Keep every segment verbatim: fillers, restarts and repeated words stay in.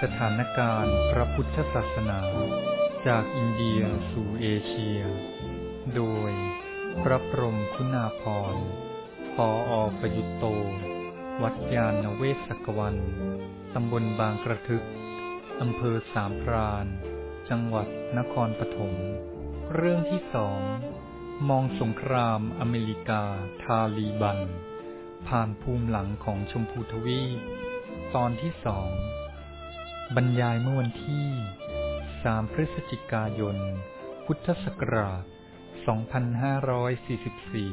ถานการณ์พระพุทธศาสนาจากอินเดียสู่เอเชียโดยพระพรหมคุณาภรณ์ ผอ.ประยุตโต วัดยานเวศกวันตำบลบางกระทึกอำเภอสามพรานจังหวัดนครปฐมเรื่องที่สองมองสงครามอเมริกาทาลีบันผ่านภูมิหลังของชมพูทวีปตอนที่สองบรรยายเมื่อวันที่สามพฤศจิกายนพุทธศักราชสองพันห้าร้อยสี่สิบสี่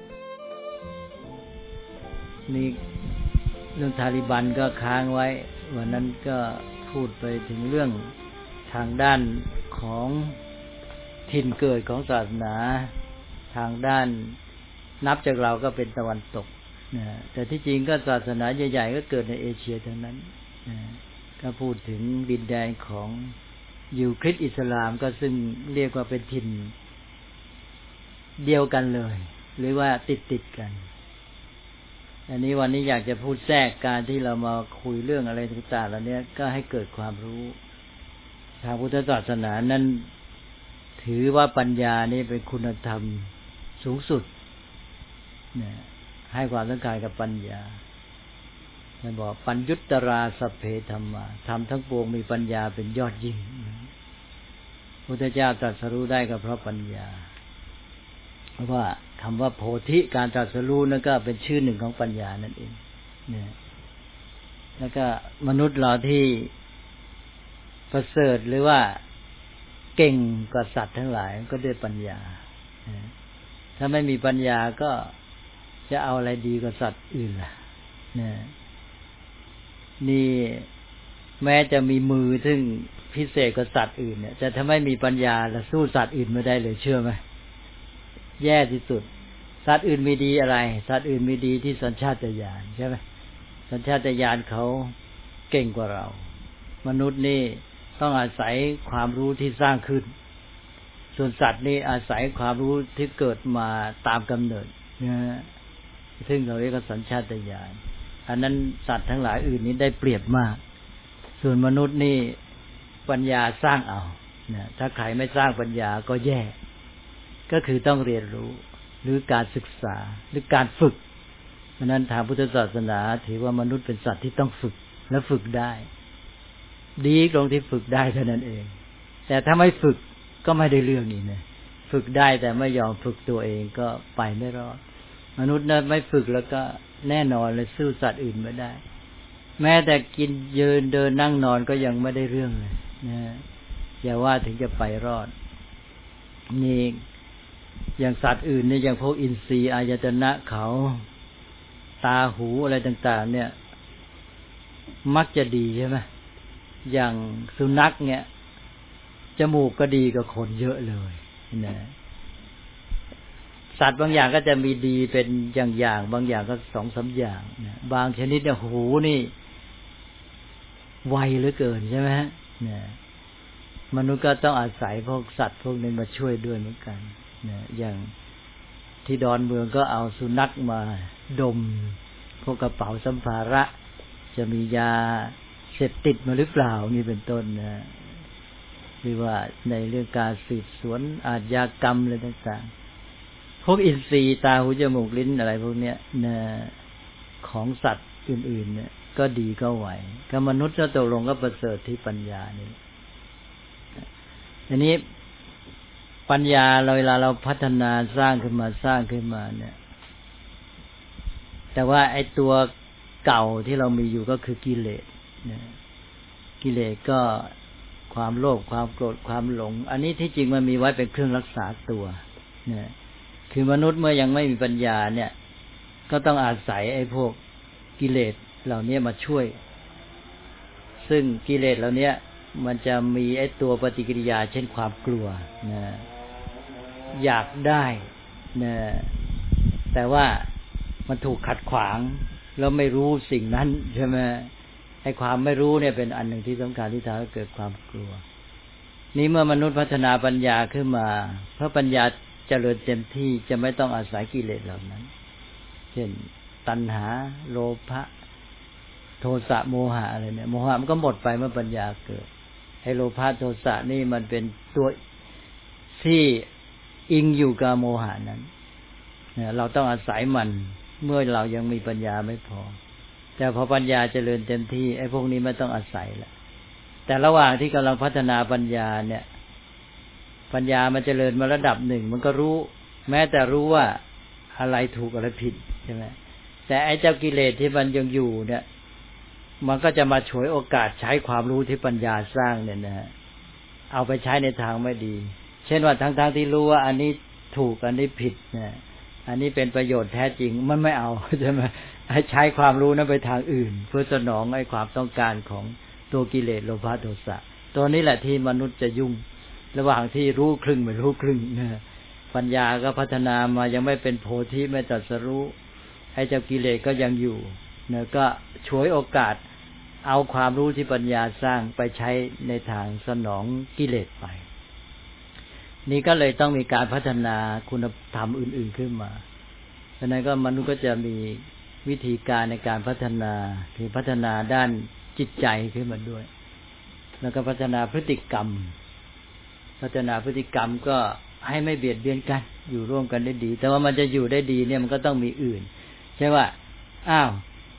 นี่เรื่องทาลิบันก็ค้างไว้วันนั้นก็พูดไปถึงเรื่องทางด้านของถิ่นเกิดของศาสนาทางด้านนับจากเราก็เป็นตะวันตกนะแต่ที่จริงก็ศาสนาใหญ่ๆก็เกิดในเอเชียทั้งนั้นนะก็พูดถึงดินแดนของยิวคริสต์อิสลามก็ซึ่งเรียกว่าเป็นถิ่นเดียวกันเลยหรือว่าติดๆกันอันนี้วันนี้อยากจะพูดแทรกการที่เรามาคุยเรื่องอะไรต่างๆเหล่านี้ก็ให้เกิดความรู้ทางพุทธศาสนานั้นถือว่าปัญญานี่เป็นคุณธรรมสูงสุดเนี่ยให้ความสำคัญกับปัญญาท่านบอกปัญญุตตราสัพเพธัมมาธรรมทั้งปวงมีปัญญาเป็นยอดยิ่งพุทธเจ้าตรัสรู้ได้ก็เพราะปัญญาเพราะว่าคำว่าโพธิการตรัสรู้นั่นก็เป็นชื่อหนึ่งของปัญญานั่นเองเนี่ยแล้วก็มนุษย์เราที่ประเสริฐหรือว่าเก่งกว่าสัตว์ทั้งหลายก็ด้วยปัญญาถ้าไม่มีปัญญาก็จะเอาอะไรดีกว่าสัตว์อื่นล่ะเนี่ยนี่แม้จะมีมือซึ่งพิเศษกว่าสัตว์อื่นเนี่ยแต่ถ้าไม่มีปัญญาจะสู้สัตว์อื่นไม่ได้เลยเชื่อไหมแย่ที่สุดสัตว์อื่นมีดีอะไรสัตว์อื่นมีดีที่สัญชาตญาณใช่ไหมสัญชาตญาณเขาเก่งกว่าเรามนุษย์นี่ต้องอาศัยความรู้ที่สร้างขึ้นส่วนสัตว์นี่อาศัยความรู้ที่เกิดมาตามกำเนิดนะซึ่งเราเรียกว่าสัญชาตญาณอันนั้นสัตว์ทั้งหลายอื่นนี้ได้เปรียบมากส่วนมนุษย์นี่ปัญญาสร้างเอานะถ้าใครไม่สร้างปัญญาก็แย่ก็คือต้องเรียนรู้หรือการศึกษาหรือการฝึกเพราะนั้นทางพุทธศาสนาถือว่ามนุษย์เป็นสัตว์ที่ต้องฝึกและฝึกได้ดีตรงที่ฝึกได้เท่านั้นเองแต่ถ้าไม่ฝึกก็ไม่ได้เรื่องนี้นะฝึกได้แต่ไม่ยอมฝึกตัวเองก็ไปไม่รอดมนุษย์นั้นไม่ฝึกแล้วก็แน่นอนเลยสู้สัตว์อื่นไม่ได้แม้แต่กินยืนเดินนั่งนอนก็ยังไม่ได้เรื่องเลยนะอย่าว่าถึงจะไปรอดนี่อย่างสัตว์อื่นเนี่ยอย่างพวกอินทรีย์อายตนะเขาตาหูอะไรต่างๆเนี่ยมักจะดีใช่ไหมอย่างสุนัขเนี่ยจมูกก็ดีกว่าคนเยอะเลยนะสัตว์บางอย่างก็จะมีดีเป็นอย่างๆบางอย่างก็สองสามอย่างนะบางชนิดเนี่ยหูนี่ไวเหลือเกินใช่ไหมนะมนุษย์ก็ต้องอาศัยพวกสัตว์พวกนี้มาช่วยด้วยเหมือนกันนะอย่างที่ดอนเมืองก็เอาสุนัขมาดมพวกกระเป๋าสัมภาระจะมียาเสพติดมาหรือเปล่านี่เป็นต้นนะหรือว่าในเรื่องการสืบสวนอาชญากรรมอะไรต่างๆพวกอินทรีย์ตาหูจมูกลิ้นอะไรพวกเนี้ยนะของสัตว์อื่นๆเนี่ยก็ดีก็ไหวก็มนุษย์ก็ตกลงก็ประเสริฐที่ปัญญานี่ทีนี้ปัญญาเราเวลาเราพัฒนาสร้างขึ้นมาสร้างขึ้นมาเนี่ยแต่ว่าไอ้ตัวเก่าที่เรามีอยู่ก็คือกิเลสนะกิเลสก็ความโลภความโกรธความหลงอันนี้ที่จริงมันมีไว้เป็นเครื่องรักษาตัวนะคือมนุษย์เมื่อยังไม่มีปัญญาเนี่ยก็ต้องอาศัยไอ้พวกกิเลสเหล่านี้มาช่วยซึ่งกิเลสเหล่านี้มันจะมีไอ้ตัวปฏิกิริยาเช่นความกลัวนะอยากได้นะแต่ว่ามันถูกขัดขวางแล้วไม่รู้สิ่งนั้นใช่ไหมไอ้ความไม่รู้เนี่ยเป็นอันหนึ่งที่สำคัญที่ทำให้เกิดความกลัวนี้เมื่อมนุษย์พัฒนาปัญญาขึ้นมาเพราะปัญญาเจริญเต็มที่จะไม่ต้องอาศัยกิเลสเหล่านั้นเช่นตัณหาโลภะโทสะโมหะอะไรเนี่ยโมหะมันก็หมดไปเมื่อปัญญาเกิดไอ้โลภะโทสะนี่มันเป็นตัวที่อิงอยู่กับโมหะนั้นเนี่ยเราต้องอาศัยมันเมื่อเรายังมีปัญญาไม่พอแต่พอปัญญาเจริญเต็มที่ไอ้พวกนี้ไม่ต้องอาศัยละแต่ระหว่างที่กำลังพัฒนาปัญญาเนี่ยปัญญามันเจริญมาระดับหนึ่งมันก็รู้แม้แต่รู้ว่าอะไรถูกอะไรผิดใช่ไหมแต่ไอ้เจ้ากิเลสที่มันยังอยู่เนี่ยมันก็จะมาฉวยโอกาสใช้ความรู้ที่ปัญญาสร้างเนี่ยนะเอาไปใช้ในทางไม่ดีเช่นว่าทั้งๆที่รู้ว่าอันนี้ถูกอันนี้ผิดนะอันนี้เป็นประโยชน์แท้จริงมันไม่เอาใช่ไหมให้ใช้ความรู้นั้นไปทางอื่นเพื่อสนองไอ้ความต้องการของตัวกิเลสโลภะโทสะตัวนี้แหละที่มนุษย์จะยุ่งระหว่างที่รู้ครึ่งไม่รู้ครึ่งนะปัญญาก็พัฒนามายังไม่เป็นโพธิไม่ตรัสรู้ไอ้เจ้ากิเลสก็ยังอยู่เนี่ยก็ฉวยโอกาสเอาความรู้ที่ปัญญาสร้างไปใช้ในทางสนองกิเลสไปนี่ก็เลยต้องมีการพัฒนาคุณธรรมอื่นๆขึ้นมาฉะนั้นก็มนุษย์ก็จะมีวิธีการในการพัฒนาคือพัฒนาด้านจิตใจขึ้นมาด้วยแล้วก็พัฒนาพฤติกรรมพัฒนาพฤติกรรมก็ให้ไม่เบียดเบียนกันอยู่ร่วมกันได้ดีแต่ว่ามันจะอยู่ได้ดีเนี่ยมันก็ต้องมีอื่นใช่ว่าอ้าว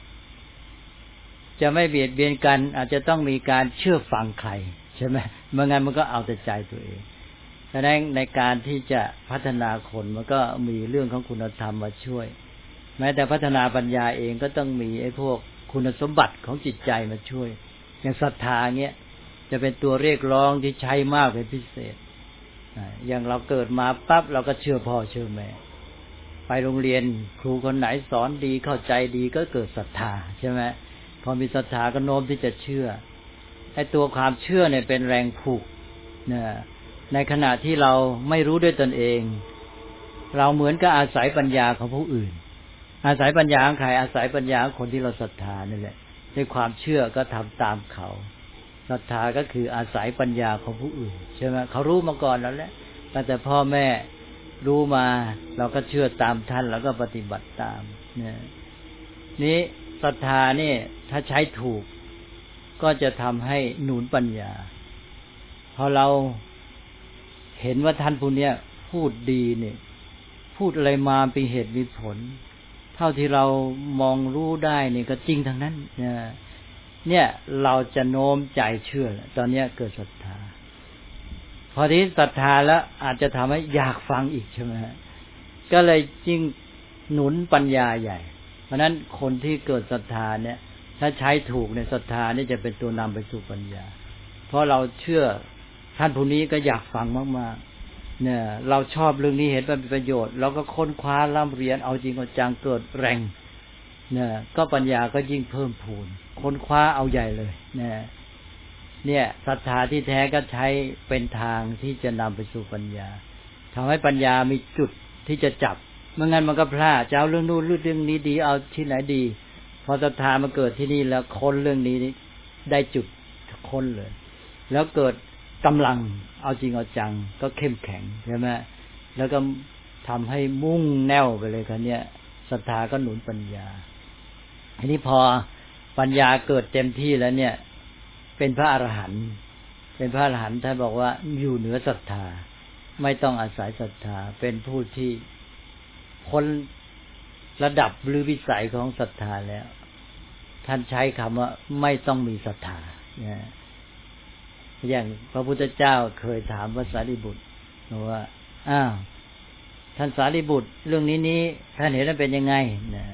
จะไม่เบียดเบียนกันอาจจะต้องมีการเชื่อฟังใครใช่ไหมไม่งั้นมันก็เอาแต่ใจตัวเองฉะนั้นในการที่จะพัฒนาคนมันก็มีเรื่องของคุณธรรมมาช่วยแม้แต่พัฒนาปัญญาเองก็ต้องมีไอ้พวกคุณสมบัติของจิตใจมาช่วยอย่างศรัทธาเงี้ยจะเป็นตัวเรียกร้องที่ใช้มากเป็นพิเศษอย่างเราเกิดมาปั๊บเราก็เชื่อพ่อเชื่อแม่ไปโรงเรียนครูคนไหนสอนดีเข้าใจดีก็เกิดศรัทธาใช่ไหมพอมีศรัทธาก็โน้มที่จะเชื่อไอ้ตัวความเชื่อเนี่ยเป็นแรงผูกเนี่ยในขณะที่เราไม่รู้ด้วยตนเองเราเหมือนกับอาศัยปัญญาของผู้อื่นอาศัยปัญญาของใครอาศัยปัญญาของคนที่เราศรัทธานี่แหละด้วยความเชื่อก็ทำตามเขาศรัทธาก็คืออาศัยปัญญาของผู้อื่นใช่ไหมเขารู้มาก่อนแล้วแหละตั้งแต่พ่อแม่รู้มาเราก็เชื่อตามท่านแล้วก็ปฏิบัติตามเนี่ยนี้ศรัทธานี่ถ้าใช้ถูกก็จะทำให้หนุนปัญญาพอเราเห็นว่าท่านผู้นี้พูดดีเนี่ยพูดอะไรมาเป็นเหตุมีผลเท่าที่เรามองรู้ได้นี่ก็จริงทั้งนั้นเนี่ยเนี่ยเราจะโน้มใจเชื่อตอนนี้เกิดศรัทธาพอที่ศรัทธาแล้วอาจจะทำให้อยากฟังอีกใช่ไหมก็เลยยิ่งหนุนปัญญาใหญ่เพราะนั้นคนที่เกิดศรัทธาเนี่ยถ้าใช้ถูกในศรัทธานี่จะเป็นตัวนำไปสู่ปัญญาเพราะเราเชื่อท่านผู้นี้ก็อยากฟังมากๆเนี่ยเราชอบเรื่องนี้เห็นว่าเป็นประโยชน์เราก็ค้นคว้าร่ำเรียนเอาจริงเอาจังเกิดแรงเนี่ยก็ปัญญาก็ยิ่งเพิ่มพูนค้นคว้าเอาใหญ่เลยเนี่ยเนี่ยศรัทธาที่แท้ก็ใช้เป็นทางที่จะนำไปสู่ปัญญาทำให้ปัญญามีจุดที่จะจับไม่งั้นมันก็พลาดจะเอาเรื่องนู้นเรื่องนี้ดีเอาที่ไหนดีพอศรัทธามาเกิดที่นี่แล้วค้นเรื่องนี้ได้จุดค้นเลยแล้วเกิดกำลังเอาจริงเอาจังก็เข้มแข็งใช่ไหมแล้วก็ทำให้มุ่งแน่วไปเลยครับเนี่ยศรัทธาก็หนุนปัญญาทีนี้พอปัญญาเกิดเต็มที่แล้วเนี่ยเป็นพระอรหันต์เป็นพระอรหันต์ท่านบอกว่าอยู่เหนือศรัทธาไม่ต้องอาศัยศรัทธาเป็นผู้ที่พ้นระดับหรือวิสัยของศรัทธาแล้วท่านใช้คำว่าไม่ต้องมีศรัทธาเนี่ยอย่างพระพุทธเจ้าเคยถามพระสารีบุตรว่าอ้าวท่านสารีบุตรเรื่องนี้นี้ท่านเห็นว่าเป็นยังไงนะ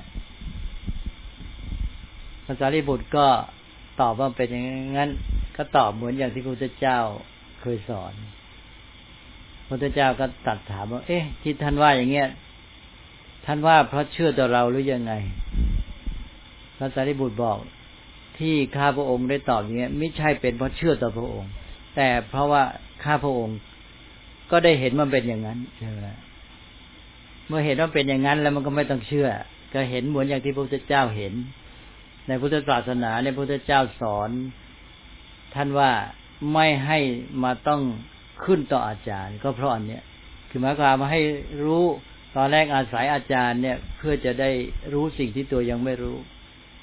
พระสารีบุตรก็ตอบว่าเป็นอย่างนั้นก็ตอบเหมือนอย่างที่พระพุทธเจ้าเคยสอนพระพุทธเจ้าก็ตรัสถามว่าเอ๊ะที่ท่านว่าอย่างเงี้ยท่านว่าเพราะเชื่อต่อเราหรือยังไงพระสารีบุตรบอกที่ข้าพระองค์ได้ตอบอย่างเงี้ยไม่ใช่เป็นเพราะเชื่อต่อพระองค์แต่เพราะว่าข้าพระองค์ก็ได้เห็นมันเป็นอย่างนั้นใช่ไหมเมื่อเห็นว่าเป็นอย่างนั้นแล้วมันก็ไม่ต้องเชื่อก็เห็นเหมือนอย่างที่พระพุทธเจ้าเห็นในพุทธศาสนาในพระพุทธเจ้าสอนท่านว่าไม่ให้มาต้องขึ้นต่ออาจารย์ก็เพราะอันเนี้ยคือหมายความว่าให้รู้ตอนแรกอาศัยอาจารย์เนี่ยเพื่อจะได้รู้สิ่งที่ตัวยังไม่รู้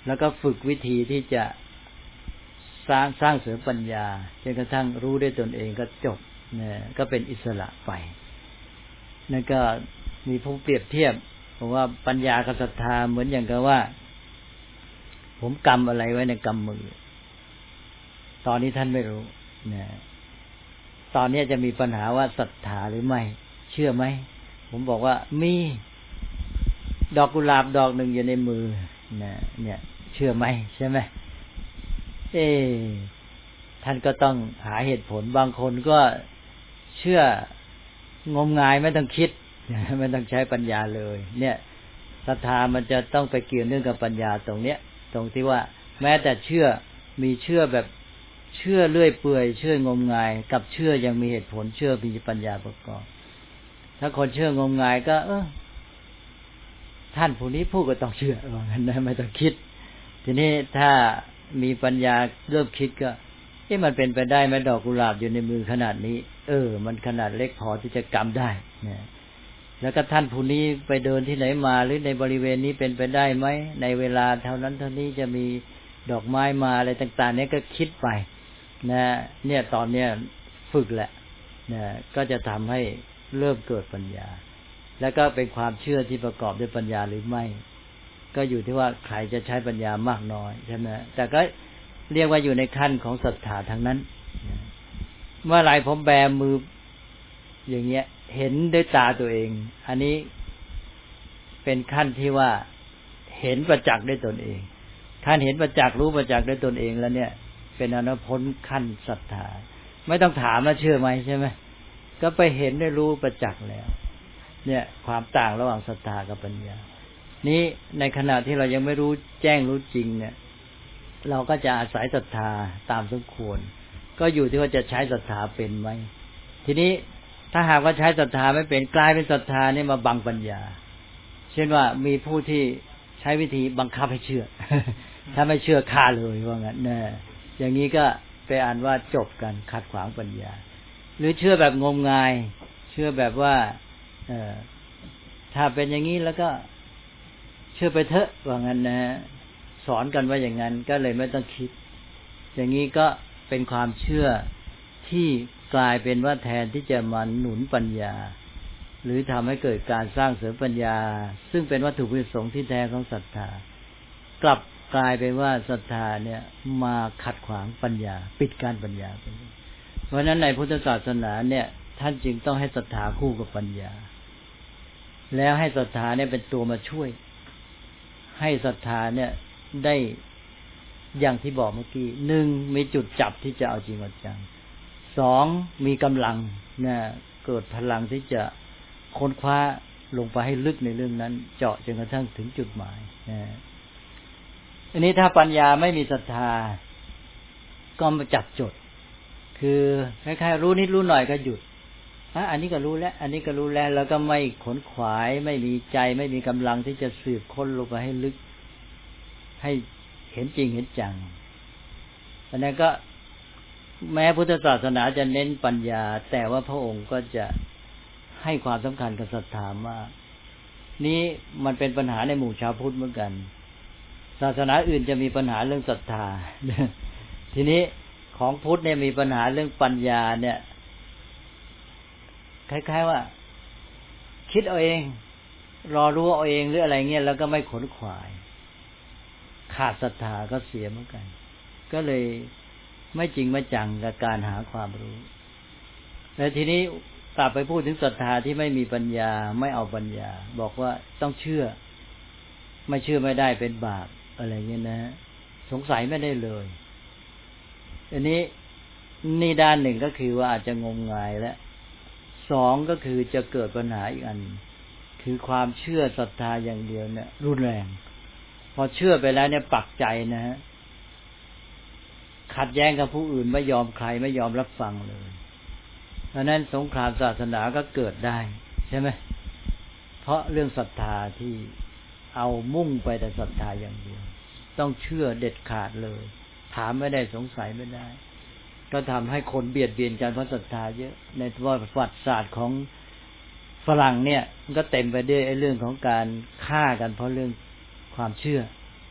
แล้วก็ฝึกวิธีที่จะสร้างสร้างเสริมปัญญาจนกระทั่งรู้ด้วยตนเองก็จบเนี่ยก็เป็นอิสระไปนั่นก็มีผู้เปรียบเทียบบอกว่าปัญญากับศรัทธาเหมือนอย่างกับว่าผมกำอะไรไว้ในกำมือตอนนี้ท่านไม่รู้นะตอนนี้จะมีปัญหาว่าศรัทธาหรือไม่เชื่อไหมผมบอกว่ามีดอกกุหลาบดอกหนึ่งอยู่ในมือนะเนี่ยเชื่อไหมใช่ไหมเอท่านก็ต้องหาเหตุผลบางคนก็เชื่องมงายไม่ต้องคิดไม่ต้องใช้ปัญญาเลยเนี่ยศรัทธามันจะต้องไปเกี่ยวเนื่องกับปัญญาตรงเนี้ยตรงที่ว่าแม้แต่เชื่อมีเชื่อแบบเชื่อเลื่อยเปื่อยเชื่องมงายกับเชื่อยังมีเหตุผลเชื่อมีปัญญาประกอบถ้าคนเชื่องมงายก็เออท่านผู้นี้พูดก็ต้องเชื่อว่างั้นนะไม่ต้องคิดทีนี้ถ้ามีปัญญาเริ่มคิดก็เอ๊ะมันเป็นไปได้ไหมดอกกุหลาบอยู่ในมือขนาดนี้เออมันขนาดเล็กพอที่จะกำได้เนี่ยแล้วก็ท่านผู้นี้ไปเดินที่ไหนมาหรือในบริเวณนี้เป็นไปได้ไหมในเวลาเท่านั้นเท่านี้จะมีดอกไม้มาอะไรต่างๆเนี่ยก็คิดไปนะเนี่ยตอนเนี้ยฝึกแหละนะก็จะทำให้เริ่มเกิดปัญญาแล้วก็เป็นความเชื่อที่ประกอบด้วยปัญญาหรือไม่ก็อยู่ที่ว่าใครจะใช้ปัญญามากน้อยใช่ไหมแต่ก็เรียกว่าอยู่ในขั้นของศรัทธาทั้งนั้นเมื่อไรผมแบมืออย่างเงี้ยเห็นด้วยตาตัวเองอันนี้เป็นขั้นที่ว่าเห็นประจักษ์ด้วยตนเองขั้นเห็นประจักษ์รู้ประจักษ์ด้วยตนเองแล้วเนี่ยเป็นอนุพ้นขั้นศรัทธาไม่ต้องถามว่าเชื่อไหมใช่ไหมก็ไปเห็นได้รู้ประจักษ์แล้วเนี่ยความต่างระหว่างศรัทธากับปัญญานี้ในขณะที่เรายังไม่รู้แจ้งรู้จริงเนี่ยเราก็จะอาศัยศรัทธาตามสมควรก็อยู่ที่ว่าจะใช้ศรัทธาเป็นไหมทีนี้ถ้าหากว่าใช้ศรัทธาไม่เป็นกลายเป็นศรัทธานี่มาบังปัญญาเช่นว่ามีผู้ที่ใช้วิธีบังคับให้เชื่อ ถ้าไม่เชื่อฆ่าเลยว่างั้นนะอย่างนี้ก็ไปอ่านว่าจบกันขัดขวางปัญญาหรือเชื่อแบบงมงายเชื่อแบบว่าเออถ้าเป็นอย่างนี้แล้วก็เชื่อไปเถอะว่างั้นนะสอนกันว่าอย่างนั้นก็เลยไม่ต้องคิดอย่างนี้ก็เป็นความเชื่อที่กลายเป็นว่าแทนที่จะมาหนุนปัญญาหรือทำให้เกิดการสร้างเสริมปัญญาซึ่งเป็นวัตถุประสงค์ที่แท้ของศรัทธากลับกลายเป็นว่าศรัทธาเนี่ยมาขัดขวางปัญญาปิดการปัญญาเพราะฉะนั้นในพุทธศาสนาเนี่ยท่านจึงต้องให้ศรัทธาคู่กับปัญญาแล้วให้ศรัทธาเนี่ยเป็นตัวมาช่วยให้ศรัทธาเนี่ยได้อย่างที่บอกเมื่อกี้หนึ่งมีจุดจับที่จะเอาจริงเอาจังสองมีกำลังนะเกิดพลังที่จะค้นคว้าลงไปให้ลึกในเรื่องนั้นเจาะจนกระทั่งถึงจุดหมายนะอันนี้ถ้าปัญญาไม่มีศรัทธาก็มาจับจดคือคล้ายๆรู้นิดรู้หน่อยก็หยุดอ่ะอันนี้ก็รู้แล้วอันนี้ก็รู้แล้วแล้วก็ไม่ขนขวายไม่มีใจไม่มีกำลังที่จะสืบค้นลงไปให้ลึกให้เห็นจริงเห็นจังอันนั้นก็แม้พุทธศาสนาจะเน้นปัญญาแต่ว่าพระองค์ก็จะให้ความสำคัญกับศรัทธามากนี้มันเป็นปัญหาในหมู่ชาวพุทธเหมือนกันศาสนาอื่นจะมีปัญหาเรื่องศรัทธาทีนี้ของพุทธเนี่ยมีปัญหาเรื่องปัญญาเนี่ยคล้ายๆว่าคิดเอาเองรอรู้เอาเองหรืออะไรเงี้ยแล้วก็ไม่ขนขวายขาดศรัทธาก็เสียเหมือนกันก็เลยไม่จริงไม่จังกับการหาความรู้แต่ทีนี้กลับไปพูดถึงศรัทธาที่ไม่มีปัญญาไม่เอาปัญญาบอกว่าต้องเชื่อไม่เชื่อไม่ได้เป็นบาปอะไรเงี้ยนะสงสัยไม่ได้เลยอันนี้นี่ด้านหนึ่งก็คือว่าอาจจะงมงายและสองก็คือจะเกิดปัญหาอีกอันคือความเชื่อศรัทธาอย่างเดียวเนี่ยรุนแรงพอเชื่อไปแล้วเนี่ยปักใจนะฮะขัดแย้งกับผู้อื่นไม่ยอมใครไม่ยอมรับฟังเลยเพราะนั้นสงครามศาสนาก็เกิดได้ใช่ไหมเพราะเรื่องศรัทธาที่เอามุ่งไปแต่ศรัทธาอย่างเดียวต้องเชื่อเด็ดขาดเลยถามไม่ได้สงสัยไม่ได้ก็ทำให้คนเบียดเบียนกันเพราะศรัทธาเยอะในประวัติศาสตร์ของฝรั่งเนี่ยมันก็เต็มไปด้วยไอ้เรื่องของการฆ่ากันเพราะเรื่องความเชื่อ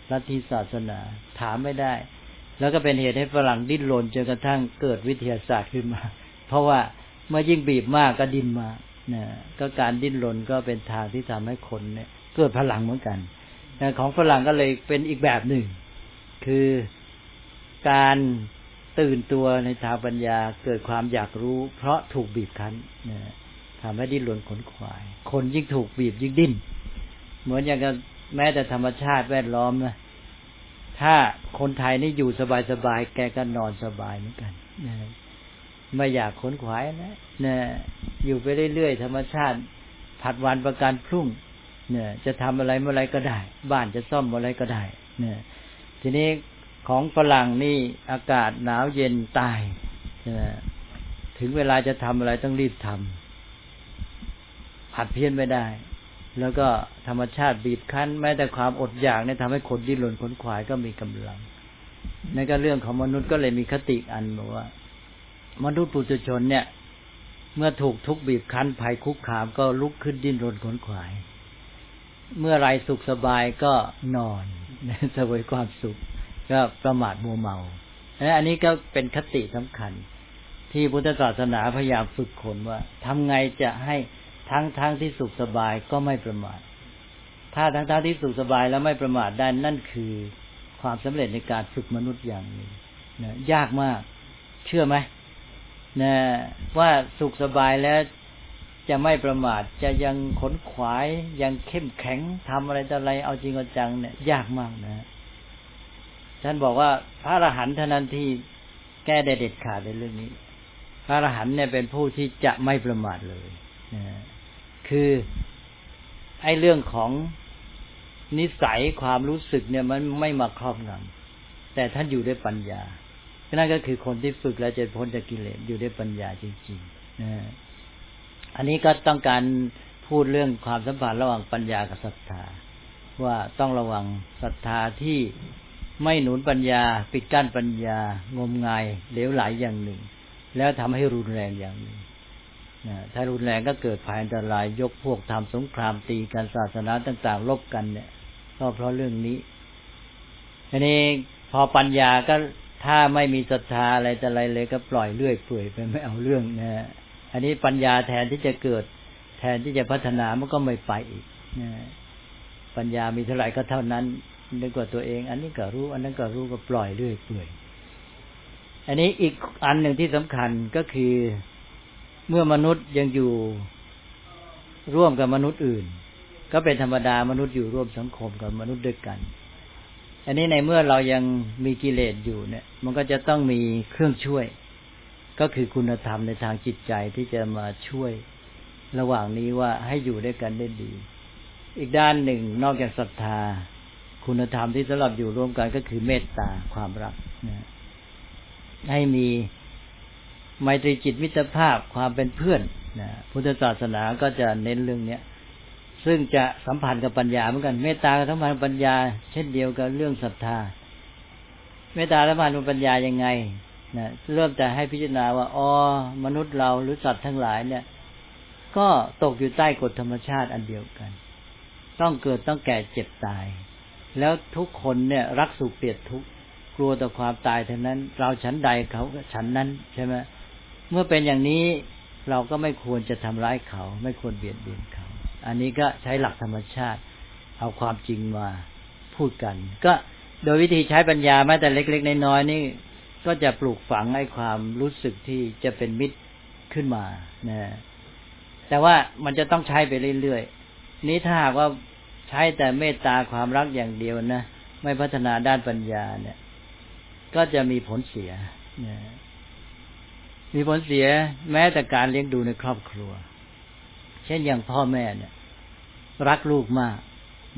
ลัทธิศาสนาถามไม่ได้แล้วก็เป็นเหตุให้ฝรั่งดิ้นรนจนกระทั่งเกิดวิทยาศาสตร์ขึ้นมาเพราะว่าเมื่อยิ่งบีบมากก็ดิ้นมากนะก็การดิ้นรนก็เป็นทางที่ทำให้คนเนี่ยเกิดพลังเหมือนกันนะของฝรั่งก็เลยเป็นอีกแบบหนึ่งคือการตื่นตัวในทางปัญญาเกิดความอยากรู้เพราะถูกบีบคั้นนะทำให้ดิ้นรนขนขวายคนยิ่งถูกบีบยิ่งดิ้นเหมือนอย่างกับแม้แต่ธรรมชาติแวดล้อมนะถ้าคนไทยนี่อยู่สบายๆแกก็นอนสบายเหมือนกันนะไม่อยากขนขวายนะนะอยู่ไปเรื่อยๆธรรมชาติผัดวันประกันพรุ่งเนี่ยจะทำอะไรเมื่อไรก็ได้บ้านจะซ่อมเมื่อไรก็ได้เนี่ยทีนี้ของฝรั่งนี่อากาศหนาวเย็นตายถึงเวลาจะทำอะไรต้องรีบทำผัดเพี้ยนไม่ได้แล้วก็ธรรมชาติบีบคั้นแม้แต่ความอดอยากเนี่ยทำให้คนดิ้นรนขนขวายก็มีกำลังในก็เรื่องของมนุษย์ก็เลยมีคติอันบอกว่ามนุษย์ปุถุชนเนี่ยเมื่อถูกทุกข์บีบคั้นภัยคุกคามก็ลุกขึ้นดิ้นรนขนขวายเมื่อไรสุขสบายก็นอนเสวยความสุขก็ประมาทมัวเมาอันนี้ก็เป็นคติสำคัญที่พุทธศาสนาพยายามฝึกคนว่าทำไงจะให้ทั้งทั้งที่สุขสบายก็ไม่ประมาทถ้าทั้งทั้งที่สุขสบายแล้วไม่ประมาทได้นั่นคือความสำเร็จในการฝึกมนุษย์อย่างหนึ่งนะยากมากเชื่อไหมนะว่าสุขสบายแล้วจะไม่ประมาทจะยังขนขวายยังเข้มแข็งทำอะไรต่ออะไรเอาจริงเอาจังเนี่ยยากมากนะท่านบอกว่าพระอรหันต์เท่านั้นที่แก้ได้เด็ดขาดในเรื่องนี้พระอรหันต์เนี่ยเป็นผู้ที่จะไม่ประมาทเลยนะคือไอ้เรื่องของนิสัยความรู้สึกเนี่ยมันไม่มาครอบงำแต่ท่านอยู่ด้วยปัญญานั่นก็คือคนที่ฝึกแล้วจะพ้นจากกิเลสอยู่ด้วยปัญญาจริงๆนะอันนี้ก็ต้องการพูดเรื่องความสัมพันธ์ระหว่างปัญญากับศรัทธาว่าต้องระวังศรัทธาที่ไม่หนุนปัญญาปิดกั้นปัญญางมงายเหลวไหลอย่างหนึ่งแล้วทำให้รุนแรงอย่างหนึ่งถ้ารุนแรงก็เกิดภัยอันตรายยกพวกทำสงครามตีกันศาสนาต่างๆลบกันเนี่ยก็เพราะเรื่องนี้อันนี้พอปัญญาก็ถ้าไม่มีศรัทธาอะไรแต่อะไรเลยก็ปล่อยเลื่อยเปื่อยไปไม่เอาเรื่องนะอันนี้ปัญญาแทนที่จะเกิดแทนที่จะพัฒนามันก็ไม่ไปอีกนะปัญญามีเท่าไหร่ก็เท่านั้นนึกว่าตัวเองอันนี้ก็รู้อันนั้นก็รู้ก็ปล่อยเรื่อยเปื่อยอันนี้อีกอันหนึ่งที่สำคัญก็คือเมื่อมนุษย์ยังอยู่ร่วมกับมนุษย์อื่นก็เป็นธรรมดามนุษย์อยู่ร่วมสังคมกับมนุษย์ด้วยกันอันนี้ในเมื่อเรายังมีกิเลสอยู่เนี่ยมันก็จะต้องมีเครื่องช่วยก็คือคุณธรรมในทางจิตใจที่จะมาช่วยระหว่างนี้ว่าให้อยู่ด้วยกันได้ดีอีกด้านหนึ่งนอกจากศรัทธาคุณธรรมที่สำหรับอยู่ร่วมกันก็คือเมตตาความรักนะให้มีไมตรีจิตมิตรภาพความเป็นเพื่อนนะพุทธศาสนาก็จะเน้นเรื่องนี้ซึ่งจะสัมพันธ์กับปัญญาเหมือนกันเมตตากับสัมพันธ์กับปัญญาเช่นเดียวกับเรื่องศรัทธาเมตตาสัมพันธ์กับปัญญายังไงนะเริ่มแต่ให้พิจารณาว่าอ๋อมนุษย์เราหรือสัตว์ทั้งหลายเนี่ยก็ตกอยู่ใต้กฎธรรมชาติอันเดียวกันต้องเกิดต้องแก่เจ็บตายแล้วทุกคนเนี่ยรักสุขเกลียดทุกข์กลัวต่อความตายเท่านั้นเราฉันใดเขาฉันนั้นใช่ไหมเมื่อเป็นอย่างนี้เราก็ไม่ควรจะทำร้ายเขาไม่ควรเบียดเบียนเขาอันนี้ก็ใช้หลักธรรมชาติเอาความจริงมาพูดกันก็โดยวิธีใช้ปัญญาแม้แต่เล็กๆน้อยๆนี่ก็จะปลูกฝังให้ความรู้สึกที่จะเป็นมิตรขึ้นมานะแต่ว่ามันจะต้องใช้ไปเรื่อยๆนี้ถ้าหากว่าใช้แต่เมตตาความรักอย่างเดียวนะไม่พัฒนาด้านปัญญาเนี่ยก็จะมีผลเสียนะมีผลเสียแม้แต่การเลี้ยงดูในครอบครัวเช่นอย่างพ่อแม่เนี่ยรักลูกมาก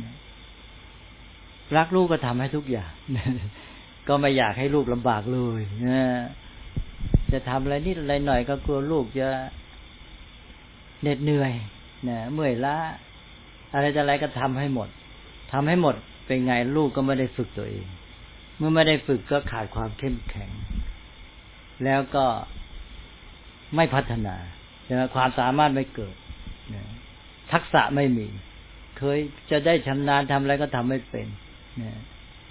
รักลูกก็ทำให้ทุกอย่างก็ไม่อยากให้ลูกลำบากเลยนะจะทำอะไรนิดอะไรหน่อยก็กลัวลูกจะเหน็ดเหนื่อยนะเมื่อยล้าอะไรจะอะไรก็ทำให้หมดทำให้หมดเป็นไงลูกก็ไม่ได้ฝึกตัวเองเมื่อไม่ได้ฝึกก็ขาดความเข้มแข็งแล้วก็ไม่พัฒนาความสามารถไม่เกิดทักษะไม่มีเคยจะได้ชำนาญทำอะไรก็ทำไม่เป็น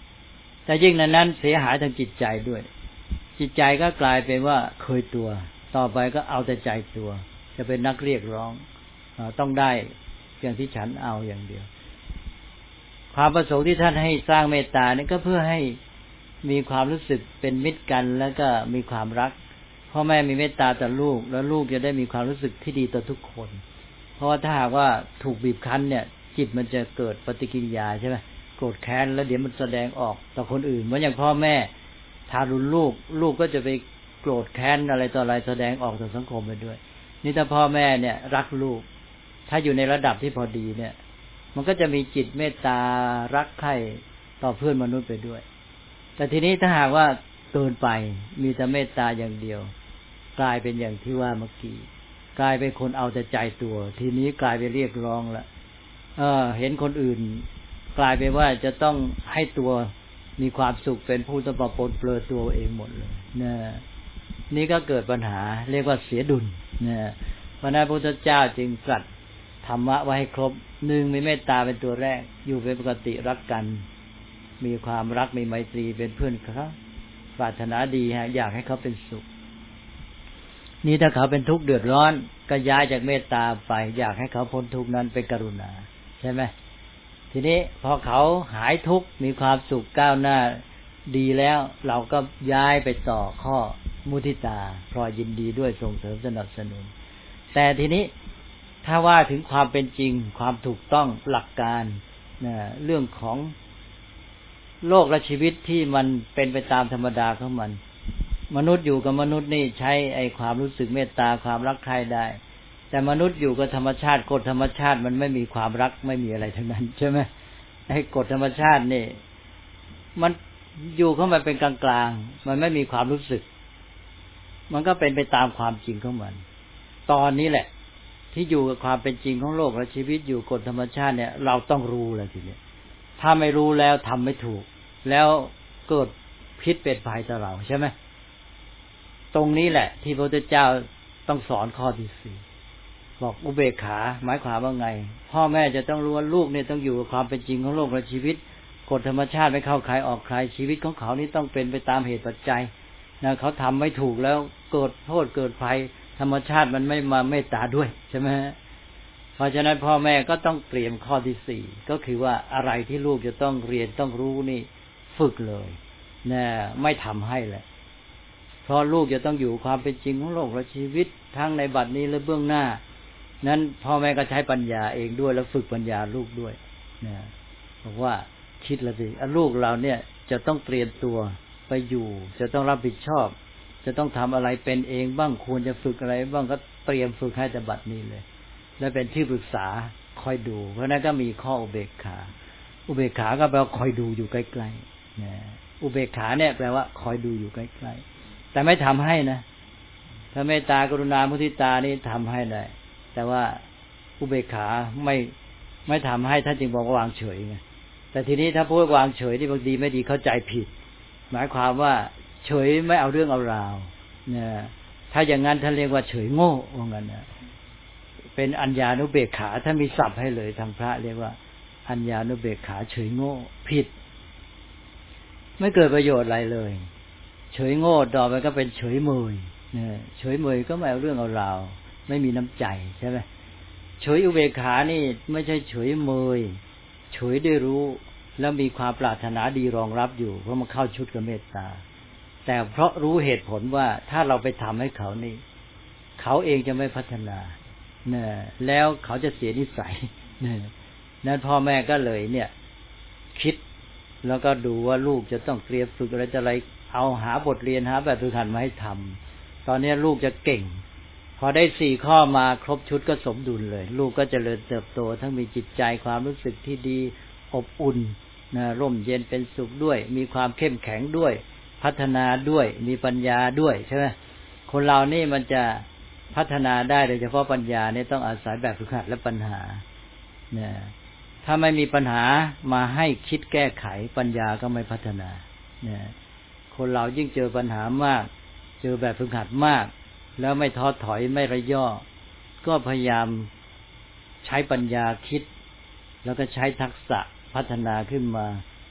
แต่ยิ่งนั้นนั้นเสียหายทางจิตใจด้วยจิตใจก็กลายเป็นว่าเคยตัวต่อไปก็เอาแต่ใจตัวจะเป็นนักเรียกร้องต้องได้อย่างที่ฉันเอาอย่างเดียวความประสงค์ที่ท่านให้สร้างเมตตานี่ก็เพื่อให้มีความรู้สึกเป็นมิตรกันแล้วก็มีความรักพ่อแม่มีเมตตาต่อลูกแล้วลูกจะได้มีความรู้สึกที่ดีต่อทุกคนเพราะว่าถ้าหากว่าถูกบีบคั้นเนี่ยจิตมันจะเกิดปฏิกิริยาใช่ไหมโกรธแค้นแล้วเดี๋ยวมันแสดงออกต่อคนอื่นเหมือนอย่างพ่อแม่ทารุณลูกลูกก็จะไปโกรธแค้นอะไรต่ออะไรแสดงออกต่อสังคมไปด้วยนี่ถ้าพ่อแม่เนี่ยรักลูกถ้าอยู่ในระดับที่พอดีเนี่ยมันก็จะมีจิตเมตตารักใคร่ต่อเพื่อนมนุษย์ไปด้วยแต่ทีนี้ถ้าหากว่าเกินไปมีแต่เมตตาอย่างเดียวกลายเป็นอย่างที่ว่าเมื่อกี้กลายเป็นคนเอาแต่ใจตัวทีนี้กลายเป็นเรียกร้องละเออเห็นคนอื่นกลายเป็นว่าจะต้องให้ตัวมีความสุขเป็นผู้ต้องปนเปื้อนตัวเองหมดเลยนะนี่ก็เกิดปัญหาเรียกว่าเสียดุลนะพระพุทธเจ้าจึงตรัสธรรมะไว้ให้ครบหนึ่งมีเมตตาเป็นตัวแรกอยู่เป็นปกติรักกันมีความรักมีไมตรีเป็นเพื่อนเขาปรารถนาดีฮะอยากให้เขาเป็นสุขนี่ถ้าเขาเป็นทุกข์เดือดร้อนก็ย้ายจากเมตตาไปอยากให้เขาพ้นทุกข์นั้นเป็นกรุณาใช่ไหมทีนี้พอเขาหายทุกข์มีความสุขก้าวหน้าดีแล้วเราก็ย้ายไปต่อข้อมุทิตาพลอยยินดีด้วยส่งเสริมสนับสนุนแต่ทีนี้ถ้าว่าถึงความเป็นจริงความถูกต้องหลักการนะเรื่องของโลกและชีวิตที่มันเป็นไปตามธรรมดาของมันมนุษย์อยู่กับมนุษย์นี่ใช้ไอ้ความรู้สึกเมตตาความรักใคร่ได้แต่มนุษย์อยู่กับธรรมชาติกฎธรรมชาติมันไม่มีความรักไม่มีอะไรทั้งนั้นใช่ไหมไอ้กฎธรรมชาตินี่มันอยู่เข้ามาเป็นกลางๆมันไม่มีความรู้สึกมันก็เป็นไปตามความจริงของมันตอนนี้แหละที่อยู่กับความเป็นจริงของโลกและชีวิตอยู่กฎธรรมชาติเนี่ยเราต้องรู้เลยทีนี้ถ้าไม่รู้แล้วทำไม่ถูกแล้วเกิดพิษเป็นภัยต่อเราใช่ไหมตรงนี้แหละที่พระพุทธเจ้าต้องสอนข้อที่สี่บอกอุเบกขาหมายความว่าไงพ่อแม่จะต้องรู้ว่าลูกเนี่ยต้องอยู่กับความเป็นจริงของโลกและชีวิตกฎธรรมชาติไม่เข้าใครออกใครชีวิตของเขานี่ต้องเป็นไปตามเหตุปัจจัยนะเขาทำไม่ถูกแล้วเกิดโทษเกิดภัยธรรมชาติมันไม่มาเมตตาด้วยใช่ไหมเพราะฉะนั้นพ่อแม่ก็ต้องเตรียมข้อที่สี่ก็คือว่าอะไรที่ลูกจะต้องเรียนต้องรู้นี่ฝึกเลยนะไม่ทำให้แหละเพราะลูกจะต้องอยู่ความเป็นจริงของโลกและชีวิตทั้งในบัดนี้และเบื้องหน้านั้นพ่อแม่ก็ใช้ปัญญาเองด้วยแล้วฝึกปัญญาลูกด้วยนะบอกว่าคิดละสิลูกเราเนี่ยจะต้องเตรียมตัวไปอยู่จะต้องรับผิดชอบจะต้องทำอะไรเป็นเองบ้างควรจะฝึกอะไรบ้างก็เตรียมฝึกให้แต่บัดนี้เลยและเป็นที่ปรึกษาคอยดูเพราะนั้นก็มีข้ออุเบกขาอุเบกขาก็แปลว่าคอยดูอยู่ใกล้ๆนะอุเบกขาเนี่ยแปลว่าคอยดูอยู่ใกล้ๆแต่ไม่ทำให้นะถ้าเมตตากรุณามุทิตานี่ทำให้ได้แต่ว่าอุเบกขาไม่ไม่ทำให้ท่านจึงบอกว่าวางเฉยไงแต่ทีนี้ถ้าพูดวางเฉยที่บางทีไม่ดีเข้าใจผิดหมายความว่าเฉยไม่เอาเรื่องเอาราวเนี่ยถ้าอย่างนั้นท่านเรียกว่าเฉยโง่ว่างั้นนะเป็นอัญญานุเบกขาถ้ามีศัพท์ให้เลยทางพระเรียกว่าอัญญานุเบกขาเฉยโง่ผิดไม่เกิดประโยชน์อะไรเลยเฉยโง่ต่อไปก็เป็นเฉยเมยเนี่ยเฉยเมยก็ไม่เอาเรื่องเอาราวไม่มีน้ำใจใช่ไหมเฉยอุเบกขานี่ไม่ใช่เฉยเมยเฉยได้รู้แล้วมีความปรารถนาดีรองรับอยู่เพราะมันเข้าชุดกับเมตตาแต่เพราะรู้เหตุผลว่าถ้าเราไปทำให้เขานี่เขาเองจะไม่พัฒนาเนี่ยแล้วเขาจะเสียนิสัยเนี่ยนั้นพ่อแม่ก็เลยเนี่ยคิดแล้วก็ดูว่าลูกจะต้องเตรียมฝึกอะไรจะอะไรเอาหาบทเรียนหาแบบฝึกหัดมาให้ทำตอนนี้ลูกจะเก่งพอได้สี่ข้อมาครบชุดก็สมดุลเลยลูกก็เจริญเติบโตทั้งมีจิตใจความรู้สึกที่ดีอบอุ่นนะร่มเย็นเป็นสุขด้วยมีความเข้มแข็งด้วยพัฒนาด้วยมีปัญญาด้วยใช่ไหมคนเรานี่มันจะพัฒนาได้โดยเฉพาะปัญญาเนี่ยต้องอาศัยแบบฝึกหัดและปัญหาเนี่ยถ้าไม่มีปัญหามาให้คิดแก้ไขปัญญาก็ไม่พัฒนาเนี่ยคนเรายิ่งเจอปัญหามากเจอแบบฝึกหัดมากแล้วไม่ท้อถอยไม่ระย่อก็พยายามใช้ปัญญาคิดแล้วก็ใช้ทักษะพัฒนาขึ้นมา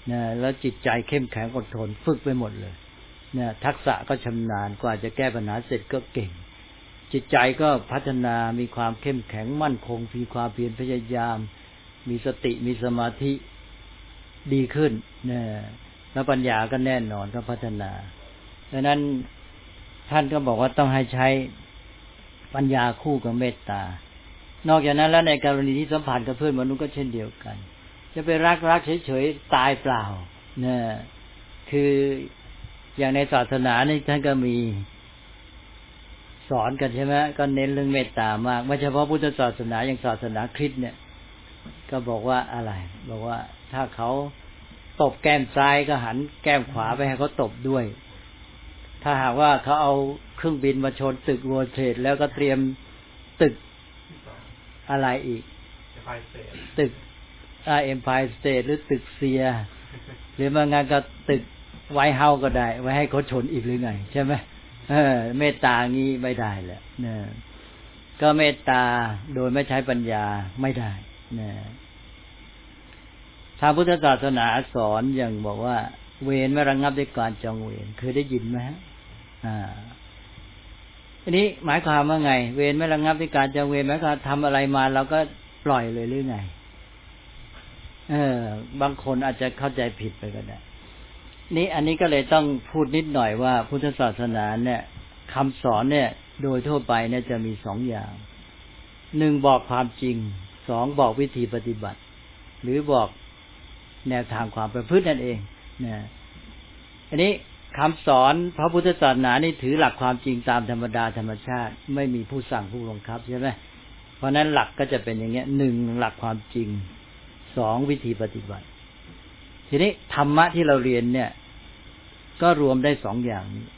นะแล้วจิตใจเข้มแข็งอดทนฝึกไปหมดเลยนะทักษะก็ชำนาญกว่าจะแก้ปัญหาเสร็จก็เก่งจิตใจก็พัฒนามีความเข้มแข็งมั่นคงมีความเพียรพยายามมีสติมีสมาธิดีขึ้นนะแล้วปัญญาก็แน่นอนก็พัฒนาดังนั้นท่านก็บอกว่าต้องให้ใช้ปัญญาคู่กับเมตตานอกจากนั้นแล้วในกรณีที่สัมพันธ์กับเพื่อนมนุษย์ก็เช่นเดียวกันจะไปรักรักเฉยๆตายเปล่านะคืออย่างในศาสนานี่ท่านก็มีสอนกันใช่ไหมก็เน้นเรื่องเมตตามากไม่เฉพาะพุทธศาสนาอย่างศาสนาคริสต์เนี่ยก็บอกว่าอะไรบอกว่าถ้าเขาตบแก้มซ้ายก็หันแก้มขวาไปให้เขาตบด้วยถ้าหากว่าเขาเอาเครื่องบินมาชนตึกเวิลด์เทรดแล้วก็เตรียมตึกอะไรอีกตึกอ่าเอ็มไพร์สเตทหรือตึกเซียหรือมางานก็ตึกไวท์เฮาส์ก็ได้ไว้ให้เขาชนอีกหรือไงใช่ไหมเออเมตตางี้ไม่ได้แหละนะก็เมตตาโดยไม่ใช้ปัญญาไม่ได้นะทางพุทธศาสนาสอนอย่างบอกว่าเวรไม่ระงับด้วยการจองเวรเคยได้ยินไหมฮะอ่าอันนี้หมายความว่าไงเวรไม่ระงับด้วยการจองเวรหมายความทำอะไรมาเราก็ปล่อยเลยหรือไงเออบางคนอาจจะเข้าใจผิดไปก็ได้นี่อันนี้ก็เลยต้องพูดนิดหน่อยว่าพุทธศาสนาเนี่ยคำสอนเนี่ยโดยทั่วไปเนี่ยจะมีสองอย่างหนึ่งบอกความจริงสองบอกวิธีปฏิบัติหรือบอกแนวทางความประพฤตินั่นเองนะอันนี้คำสอนพระพุทธศาสนานี่ถือหลักความจริงตามธรรมดาธรรมชาติไม่มีผู้สั่งผู้บังคับใช่ไหมเพราะนั้นหลักก็จะเป็นอย่างเงี้ยหนึ่งหลักความจริงสองวิธีปฏิบัติทีนี้ธรรมะที่เราเรียนเนี่ยก็รวมได้สองอย่างนี้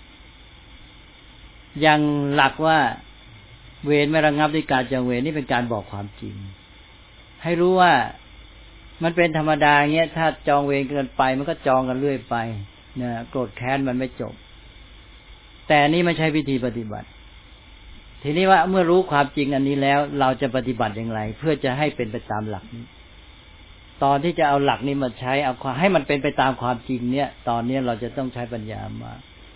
อย่างหลักว่าเวรไม่ระงับด้วยการจองเวรนี่เป็นการบอกความจริงให้รู้ว่ามันเป็นธรรมดาเงี้ยถ้าจองเวรเกินไปมันก็จองกันเรื่อยไปเนี่ยโกรธแค้นมันไม่จบแต่นี่ไม่ใช่วิธีปฏิบัติทีนี้ว่าเมื่อรู้ความจริงอันนี้แล้วเราจะปฏิบัติอย่างไรเพื่อจะให้เป็นไปตามหลักนี้ตอนที่จะเอาหลักนี้มาใช้เอาให้มันเป็นไปตามความจริงเนี่ยตอนนี้เราจะต้องใช้ปัญญามา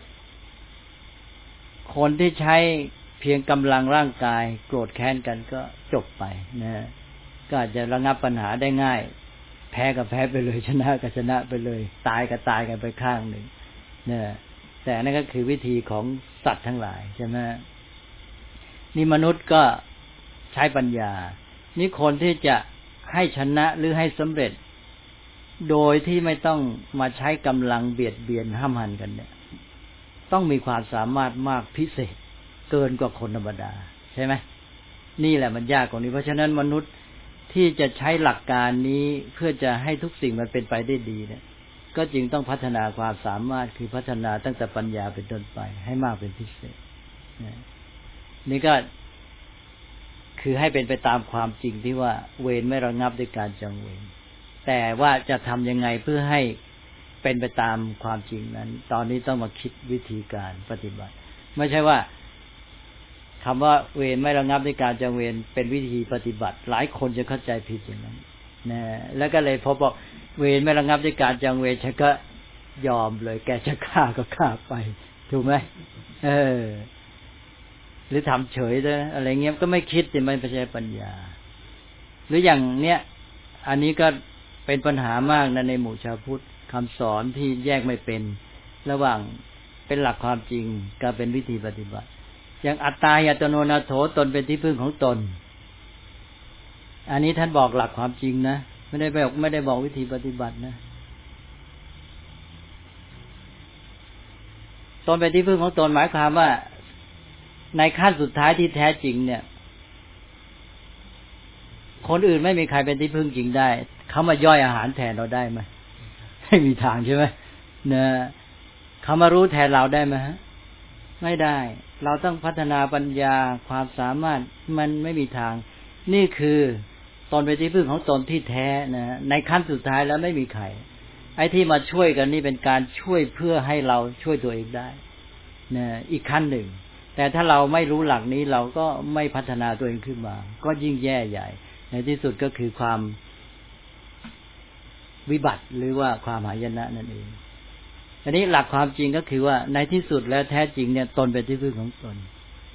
คนที่ใช้เพียงกำลังร่างกายโกรธแค้นกันก็จบไปนะก็อาจจะระงับปัญหาได้ง่ายแพ้ก็แพ้ไปเลยชนะก็ชนะไปเลยตายก็ตายกันไปข้างหนึ่งนะแต่นั่นก็คือวิธีของสัตว์ทั้งหลายใช่ไหมนี่มนุษย์ก็ใช้ปัญญานี่คนที่จะให้ชนะหรือให้สำเร็จโดยที่ไม่ต้องมาใช้กำลังเบียดเบียนห้ามหันกันเนี่ยต้องมีความสามารถมากพิเศษเกินกว่าคนธรรมดาใช่ไหมนี่แหละมันยากกว่านี้เพราะฉะนั้นมนุษย์ที่จะใช้หลักการนี้เพื่อจะให้ทุกสิ่งมันเป็นไปได้ดีเนี่ยก็จึงต้องพัฒนาความสามารถคือพัฒนาตั้งแต่ปัญญาเป็นต้นไปให้มากเป็นพิเศษนี่ก็คือให้เป็นไปตามความจริงที่ว่าเวรไม่ระงับด้วยการจองเวรแต่ว่าจะทำยังไงเพื่อให้เป็นไปตามความจริงนั้นตอนนี้ต้องมาคิดวิธีการปฏิบัติไม่ใช่ว่าคำว่าเวรไม่ระงับด้วยการจองเวรเป็นวิธีปฏิบัติหลายคนจะเข้าใจผิดอย่างนั้นนะแล้วก็เลยพอบอกเวรไม่ระงับด้วยการจองเวรฉันก็ยอมเลยแกจะฆ่าก็ฆ่าไปถูกไหมเออหรือทำเฉยด้วยอะไรเงี้ยก็ไม่คิดแต่ไม่ใช่ปัญญาหรืออย่างเนี้ยอันนี้ก็เป็นปัญหามากนะในหมู่ชาวพุทธคำสอนที่แยกไม่เป็นระหว่างเป็นหลักความจริงกับเป็นวิธีปฏิบัติอย่างอัตตาหิอัตโนนาโถตนเป็นที่พึ่งของตนอันนี้ท่านบอกหลักความจริงนะไม่ได้บอกไม่ได้บอกวิธีปฏิบัตินะตนเป็นที่พึ่งของตนหมายความว่าในขั้นสุดท้ายที่แท้จริงเนี่ยคนอื่นไม่มีใครเป็นที่พึ่งจริงได้เขามาย่อยอาหารแทนเราได้ไหมไม่มีทางใช่ไหมเนี่ยเขามารู้แทนเราได้ไหมฮะไม่ได้เราต้องพัฒนาปัญญาความสามารถมันไม่มีทางนี่คือตนเป็นที่พึ่งของตนที่แท้นะในขั้นสุดท้ายแล้วไม่มีใครไอ้ที่มาช่วยกันนี่เป็นการช่วยเพื่อให้เราช่วยตัวเองได้นะอีกขั้นหนึ่งแต่ถ้าเราไม่รู้หลักนี้เราก็ไม่พัฒนาตัวเองขึ้นมาก็ยิ่งแย่ใหญ่ในที่สุดก็คือความวิบัติหรือว่าความหายนะนั่นเองอันนี้หลักความจริงก็คือว่าในที่สุดแล้วแท้จริงเนี่ยตนเป็นที่พึ่งของตน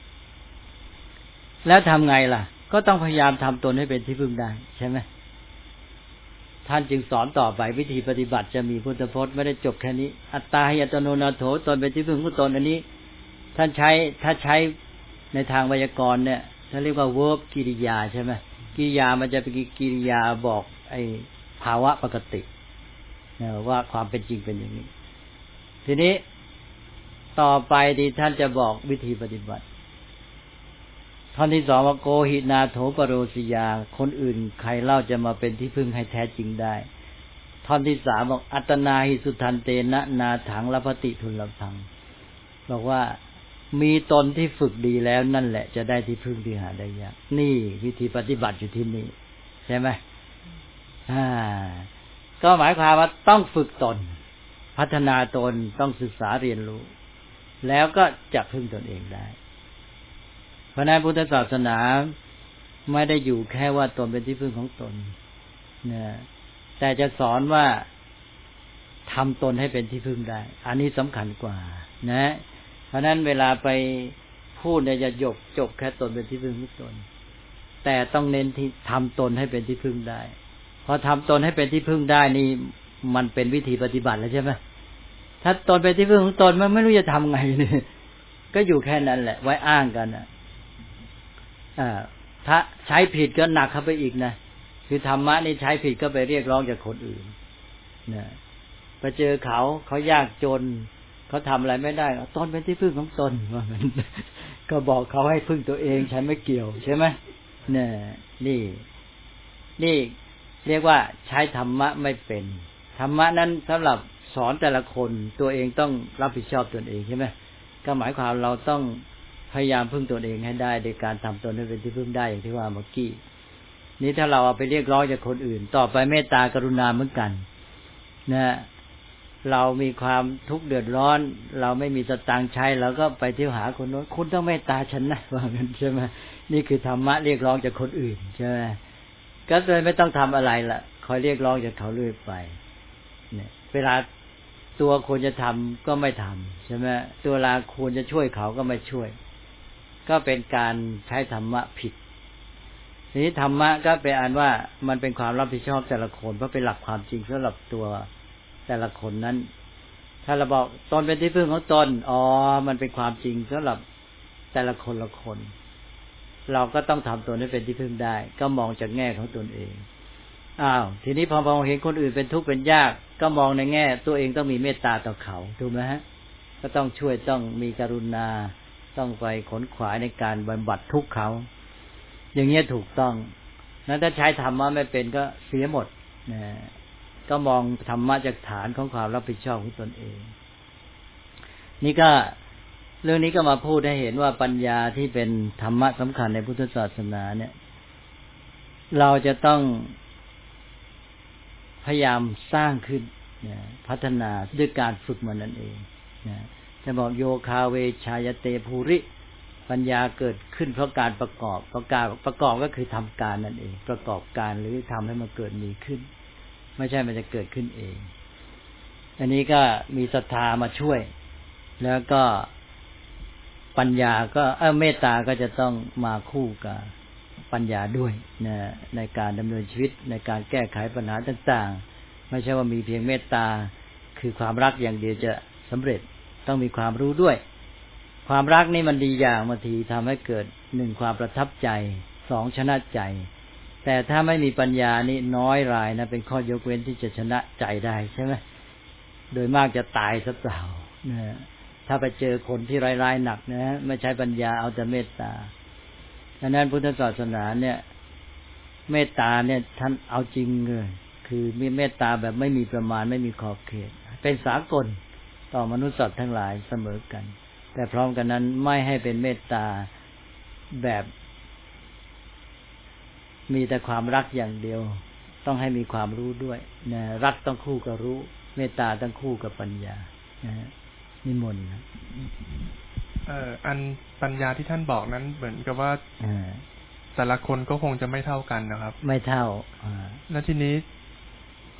แล้วทำไงล่ะก็ต้องพยายามทำตนให้เป็นที่พึ่งได้ใช่ไหมท่านจึงสอนต่อไปวิธีปฏิบัติจะมีพุทธพจน์ไม่ได้จบแค่นี้อัตตาหิอัตโนนาโถตนเป็นที่พึ่งของตนอันนี้ท่านใช้ถ้าใช้ในทางไวยากรณ์เนี่ยท่านเรียกว่า verb กิริยาใช่ไหมกิริยามันจะเป็นกิริยาบอกไอ้ภาวะปกติว่าความเป็นจริงเป็นอย่างนี้ทีนี้ต่อไปที่ท่านจะบอกวิธีปฏิบัติท่อนที่สองว่าโกหินาโถปโรสิยาคนอื่นใครเล่าจะมาเป็นที่พึ่งให้แท้จริงได้ท่อนที่สามบอกอัตนาหิสุทันเตนะนาถังละพติทุลพังบอกว่ามีตนที่ฝึกดีแล้วนั่นแหละจะได้ที่พึ่งที่หาได้ยากนี่วิธีปฏิบัติอยู่ที่นี่ใช่ไหมอ่าก็หมายความว่าต้องฝึกตนพัฒนาตนต้องศึกษาเรียนรู้แล้วก็จะพึ่งตนเองได้เพราะนั้นพุทธศาสนาไม่ได้อยู่แค่ว่าตนเป็นที่พึ่งของตนนะแต่จะสอนว่าทำตนให้เป็นที่พึ่งได้อันนี้สำคัญกว่านะเพราะนั้นเวลาไปพูดเนี่ยจะยกจบแค่ตนเป็นที่พึ่งของตนแต่ต้องเน้นที่ทำตนให้เป็นที่พึ่งได้พอทำตนให้เป็นที่พึ่งได้นี่มันเป็นวิธีปฏิบัติแล้วใช่ไหมถ้าตนเป็นที่พึ่งของตนมันไม่รู้จะทำไงเลยก็อยู่แค่นั้นแหละไว้อ้างกันนะอ่าถ้าใช้ผิดก็หนักเข้าไปอีกนะคือธรรมะนี่ใช้ผิดก็ไปเรียกร้องจากคนอื่นนะไปเจอเขาเขายากจนเขาทำอะไรไม่ได้ตนเป็นที่พึ่งของตนว่างั้นก็บอกเขาให้พึ่งตัวเองฉันไม่เกี่ยวใช่ไหมเนี่ยนี่นี่เรียกว่าใช้ธรรมะไม่เป็นธรรมะนั้นสำหรับสอนแต่ละคนตัวเองต้องรับผิดชอบตนเองใช่ไหมก็หมายความเราต้องพยายามพึ่งตนเองให้ได้โดยการทำตนให้เป็นที่พึ่งได้อย่างที่ว่าเมื่อกี้นี้ถ้าเราเอาไปเรียกร้องจากคนอื่นต่อไปเมตตากรุณาเหมือนกันนะเรามีความทุกข์เดือดร้อนเราไม่มีสตางค์ใช้เราก็ไปเที่ยวหาคนโน้นคุณต้องเมตตาฉันนะว่างั้นใช่ไหมนี่คือธรรมะเรียกร้องจากคนอื่นใช่ไหมก็เลยไม่ต้องทำอะไรละคอยเรียกร้องจากเขาเรื่อยไปเนี่ยเวลาตัวควรจะทำก็ไม่ทำใช่ไหมตัวเวลาควรจะช่วยเขาก็ไม่ช่วยก็เป็นการใช้ธรรมะผิดทีนี้ธรรมะก็เป็นอันว่ามันเป็นความรับผิดชอบแต่ละคนเพราะเป็นหลักความจริงสำหรับตัวแต่ละคนนั้นถ้าเราบอกตนเป็นที่พึ่งของตนอ๋อมันเป็นความจริงสำหรับแต่ละคนละคนเราก็ต้องทำตนให้เป็นที่พึ่งได้ก็มองจากแง่ของตนเองอ้าวทีนี้พอมองเห็นคนอื่นเป็นทุกข์เป็นยากก็มองในแง่ตัวเองต้องมีเมตตาต่อเขาถูกไหมฮะก็ต้องช่วยต้องมีกรุณาต้องไปขนขวายในการบำบัดทุกข์เขาอย่างเงี้ยถูกต้องนั้นถ้าใช้ธรรมะไม่เป็นก็เสียหมดนะก็มองธรรมะจากฐานของความรับผิดชอบของตนเองนี่ก็เรื่องนี้ก็มาพูดให้เห็นว่าปัญญาที่เป็นธรรมะสำคัญในพุทธศาสนาเนี่ยเราจะต้องพยายามสร้างขึ้นนะพัฒนาด้วยการฝึกมันนั่นเองนะจะบอกโยคาเวชายเตภูริปัญญาเกิดขึ้นเพราะการประกอบประกอบประกอบก็คือทำการนั่นเองประกอบการหรือทำให้มันเกิดมีขึ้นไม่ใช่มันจะเกิดขึ้นเองอันนี้ก็มีศรัทธามาช่วยแล้วก็ปัญญาก็เออเมตตาก็จะต้องมาคู่กับปัญญาด้วยนะในการดำเนินชีวิตในการแก้ไขปัญหาต่างๆไม่ใช่ว่ามีเพียงเมตตาคือความรักอย่างเดียวจะสำเร็จต้องมีความรู้ด้วยความรักนี่มันดีอย่างบางทีทำให้เกิดหนึ่งความประทับใจสองชนะใจแต่ถ้าไม่มีปัญญานี่น้อยรายนะเป็นข้อยกเว้นที่จะชนะใจได้ใช่ไหมโดยมากจะตายซะเปล่านะถ้าไปเจอคนที่ร้ายๆหนักนะไม่ใช้ปัญญาเอาแต่เมตตาดังนั้นพุทธศาสนาเนี่ยเมตตาเนี่ยท่านเอาจริงเลยคือมีเมตตาแบบไม่มีประมาณไม่มีขอบเขตเป็นสากลต่อมนุษย์สัตว์ทั้งหลายเสมอกันแต่พร้อมกันนั้นไม่ให้เป็นเมตตาแบบมีแต่ความรักอย่างเดียวต้องให้มีความรู้ด้วยนะรักต้องคู่กับรู้เมตตาต้องคู่กับปัญญานะนิมนต์นะเอ่ออันปัญญาที่ท่านบอกนั้นเหมือนกับว่าแต่ละคนก็คงจะไม่เท่ากันนะครับไม่เท่าแล้วทีนี้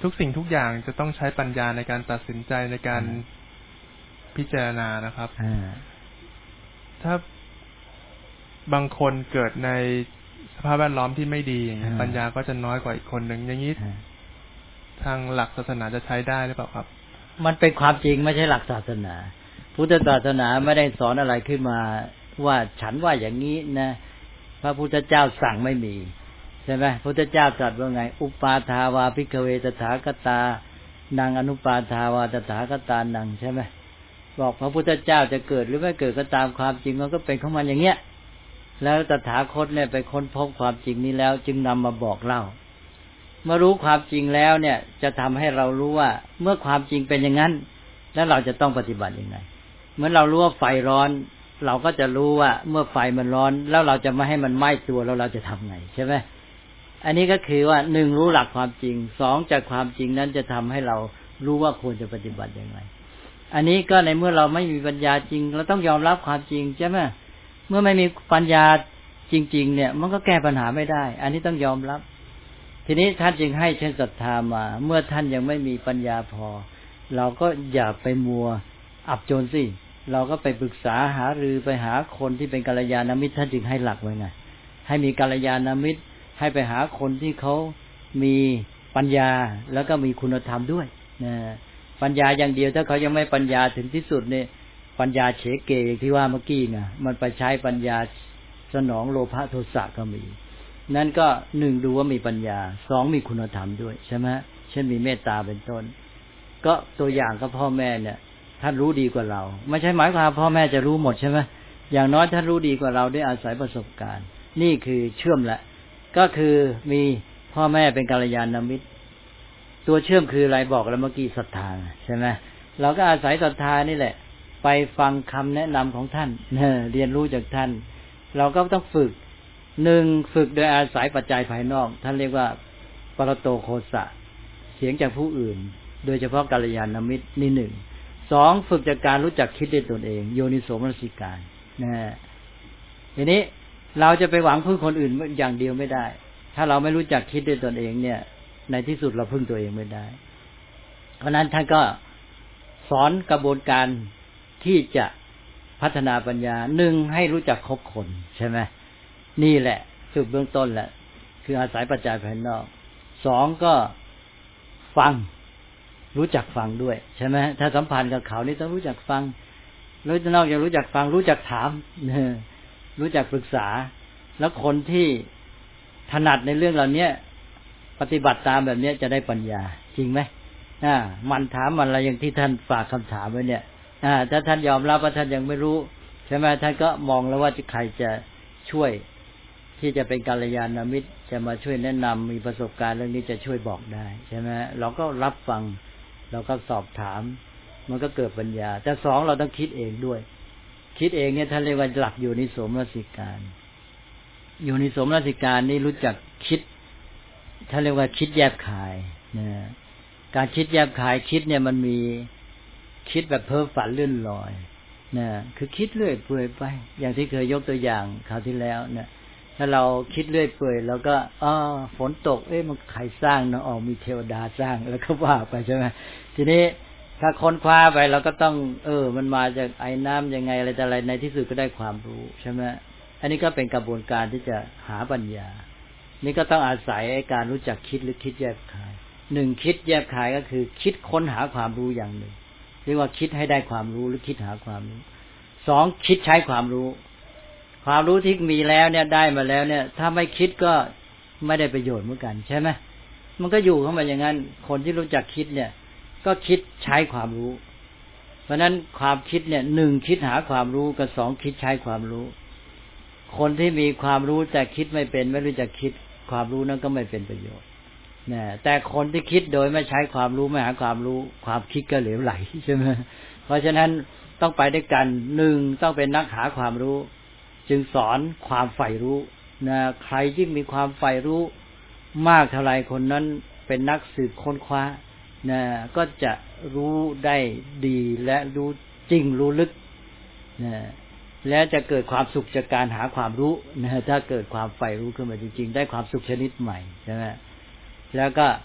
ทุกสิ่งทุกอย่างจะต้องใช้ปัญญาในการตัดสินใจในการพิจารณานะครับถ้าบางคนเกิดในสภาพแวดล้อมที่ไม่ดีอย่างนี้ปัญญาก็จะน้อยกว่าอีกคนหนึ่งอย่างนี้ทางหลักศาสนาจะใช้ได้หรือเปล่าครับมันเป็นความจริงไม่ใช่หลักศาสนาพุทธศาสนาไม่ได้สอนอะไรขึ้นมาว่าฉันว่าอย่างนี้นะพระพุทธเจ้าสั่งไม่มีใช่ไหมพระพุทธเจ้าตรัสว่าไงอุปาทาวาภิกขเวตถาคตานังอนุปาทาวาตถาคตานังใช่ไหมบอกพระพุทธเจ้าจะเกิดหรือไม่เกิดก็ตามความจริงมันก็เป็นของมันอย่างเงี้ยแล้วตถาคตเนี่ยไปค้นพบความจริงนี้แล้วจึงนำมาบอกเล่าเมื่อรู้ความจริงแล้วเนี่ยจะทำให้เรารู้ว่าเมื่อความจริงเป็นอย่างนั้นแล้วเราจะต้องปฏิบัติยังไงเหมือนเรารู้ว่าไฟร้อนเราก็จะรู้ว่าเมื่อไฟมันร้อนแล้วเราจะไม่ให้มันไหม้ตัวแล้วเราจะทำไงใช่ไหมอันนี้ก็คือว่าหนึ่งรู้หลักความจริงสองจากความจริงนั้นจะทำให้เรารู้ว่าควรจะปฏิบัติอย่างไรอันนี้ก็ในเมื่อเราไม่มีปัญญาจริงเราต้องยอมรับความจริงใช่ไหมเมื่อไม่มีปัญญาจริงๆเนี่ยมันก็แก้ปัญหาไม่ได้อันนี้ต้องยอมรับทีนี้ท่านจึงให้เช่นศรัทธามาเมื่อท่านยังไม่มีปัญญาพอเราก็อย่าไปมัวอับจนสิเราก็ไปปรึกษาหารือไปหาคนที่เป็นกัลยาณมิตรท่านจึงให้หลักไว้ไงให้มีกัลยาณมิตรให้ไปหาคนที่เขามีปัญญาแล้วก็มีคุณธรรมด้วยนะปัญญาอย่างเดียวถ้าเขายังไม่ปัญญาถึงที่สุดเนี่ยปัญญาเฉเกอย่างที่ว่าเมื่อกี้ไงมันไปใช้ปัญญาสนองโลภะโทสะก็มีนั่นก็หนึ่งดูว่ามีปัญญาสองมีคุณธรรมด้วยใช่ไหมเช่นมีเมตตาเป็นต้นก็ตัวอย่างก็พ่อแม่เนี่ยท่านรู้ดีกว่าเราไม่ใช่หมายความพ่อแม่จะรู้หมดใช่ไหมอย่างน้อยท่านรู้ดีกว่าเราด้วยอาศัยประสบการณ์นี่คือเชื่อมละก็คือมีพ่อแม่เป็นกัลยาณมิตรตัวเชื่อมคืออะไรบอกแล้วเมื่อกี้ศรัทธาใช่ไหมเราก็อาศัยศรัทธานี่แหละไปฟังคำแนะนำของท่านเรียนรู้จากท่านเราก็ต้องฝึกหนึ่งฝึกโดยอาศัยปัจจัยภายนอกท่านเรียกว่าปรโตโคสะเสียงจากผู้อื่นโดยเฉพาะกัลยาณมิตรนี่หนึ่งสองฝึกจากการรู้จักคิดด้วยตนเองโยนิโสมนสิการนะทีนี้เราจะไปหวังพึ่งคนอื่นอย่างเดียวไม่ได้ถ้าเราไม่รู้จักคิดด้วยตนเองเนี่ยในที่สุดเราพึ่งตัวเองไม่ได้เพราะนั้นท่านก็สอนกระบวนการที่จะพัฒนาปัญญาหนึ่งให้รู้จักคบคนใช่ไหมนี่แหละจุดเบื้องต้นแหละคืออาศัยปัจจัยภายนอกสองก็ฟังรู้จักฟังด้วยใช่ไหมถ้าสัมพันธ์กับเขานี่ต้องรู้จักฟังรู้นอกจากรู้จักฟังรู้จักถามรู้จักปรึกษาแล้วคนที่ถนัดในเรื่องเหล่านี้ปฏิบัติตามแบบนี้จะได้ปัญญาจริงไหมอ่ามันถามมันอะไรอย่างที่ท่านฝากคำถามไว้เนี่ยอ่าถ้าท่านยอมรับว่าท่านยังไม่รู้ใช่ไหมท่านก็มองแล้วว่าใครจะช่วยที่จะเป็นกัลยาณมิตรจะมาช่วยแนะนำมีประสบการณ์เรื่องนี้จะช่วยบอกได้ใช่ไหมเราก็รับฟังเราก็สอบถามมันก็เกิดปัญญาแต่สองเราต้องคิดเองด้วยคิดเองเนี่ยท่านเรียกว่าหลักโยนิโสมนสิการโยนิโสมนสิการนี่รู้จักคิดท่านเรียกว่าคิดแยบคายนะการคิดแยบคายคิดเนี่ยมันมีคิดแบบเพ้อฝันเลื่อนลอยนะคือคิดเรื่อยเปื่อยไปอย่างที่เคยยกตัวอย่างคราวที่แล้วนะถ้าเราคิดเรื่อยเปื่อยแล้วก็อ๋อฝนตกเอ๊ะมันใครสร้างเนาะอ๋อมีเทวดาสร้างแล้วก็ว่าไปใช่ไหมทีนี้ถ้าค้นคว้าไปเราก็ต้องเออมันมาจากไอ้น้ำยังไงอะไรแต่อะไรในที่สุดก็ได้ความรู้ใช่ไหมอันนี้ก็เป็นกระบวนการที่จะหาปัญญานี่ก็ต้องอาศัยการรู้จักคิดหรือคิดแยบคายหนึ่งคิดแยบคายก็คือคิดค้นหาความรู้อย่างหนึ่งเรียกว่าคิดให้ได้ความรู้หรือคิดหาความรู้สองคิดใช้ความรู้ความรู้ที่มีแล้วเนี่ยได้มาแล้วเนี่ยถ้าไม่คิดก็ไม่ได้ประโยชน์เหมือนกันใช่ไหมมันก็อยู่เข้ามาอย่างนั้นคนที่รู้จักคิดเนี่ยก็คิดใช้ความรู้เพราะนั้นความคิดเนี่ยหนึ่งคิดหาความรู้กับสองคิดใช้ความรู้คนที่มีความรู้แต่คิดไม่เป็นไม่รู้จักคิดความรู้นั้นก็ไม่เป็นประโยชน์นะแต่คนที่คิดโดยไม่ใช้ความรู้ไม่หาความรู้ความคิดก็เหลวไหลใช่ไหมเพราะฉะนั้นต้องไปด้วยกันหนึ่งต้องเป็นนักหาความรู้จึงสอนความใฝ่รู้นะใครยิ่งมีความใฝ่รู้มากเท่าไรคนนั้นเป็นนักสืบค้นคว้านะก็จะรู้ได้ดีและรู้จริงรู้ลึกนะและจะเกิดความสุขจากการหาความรู้นะถ้าเกิดความใฝ่รู้ขึ้นมาจริงๆได้ความสุขชนิดใหม่ใช่ไหมแล้วก็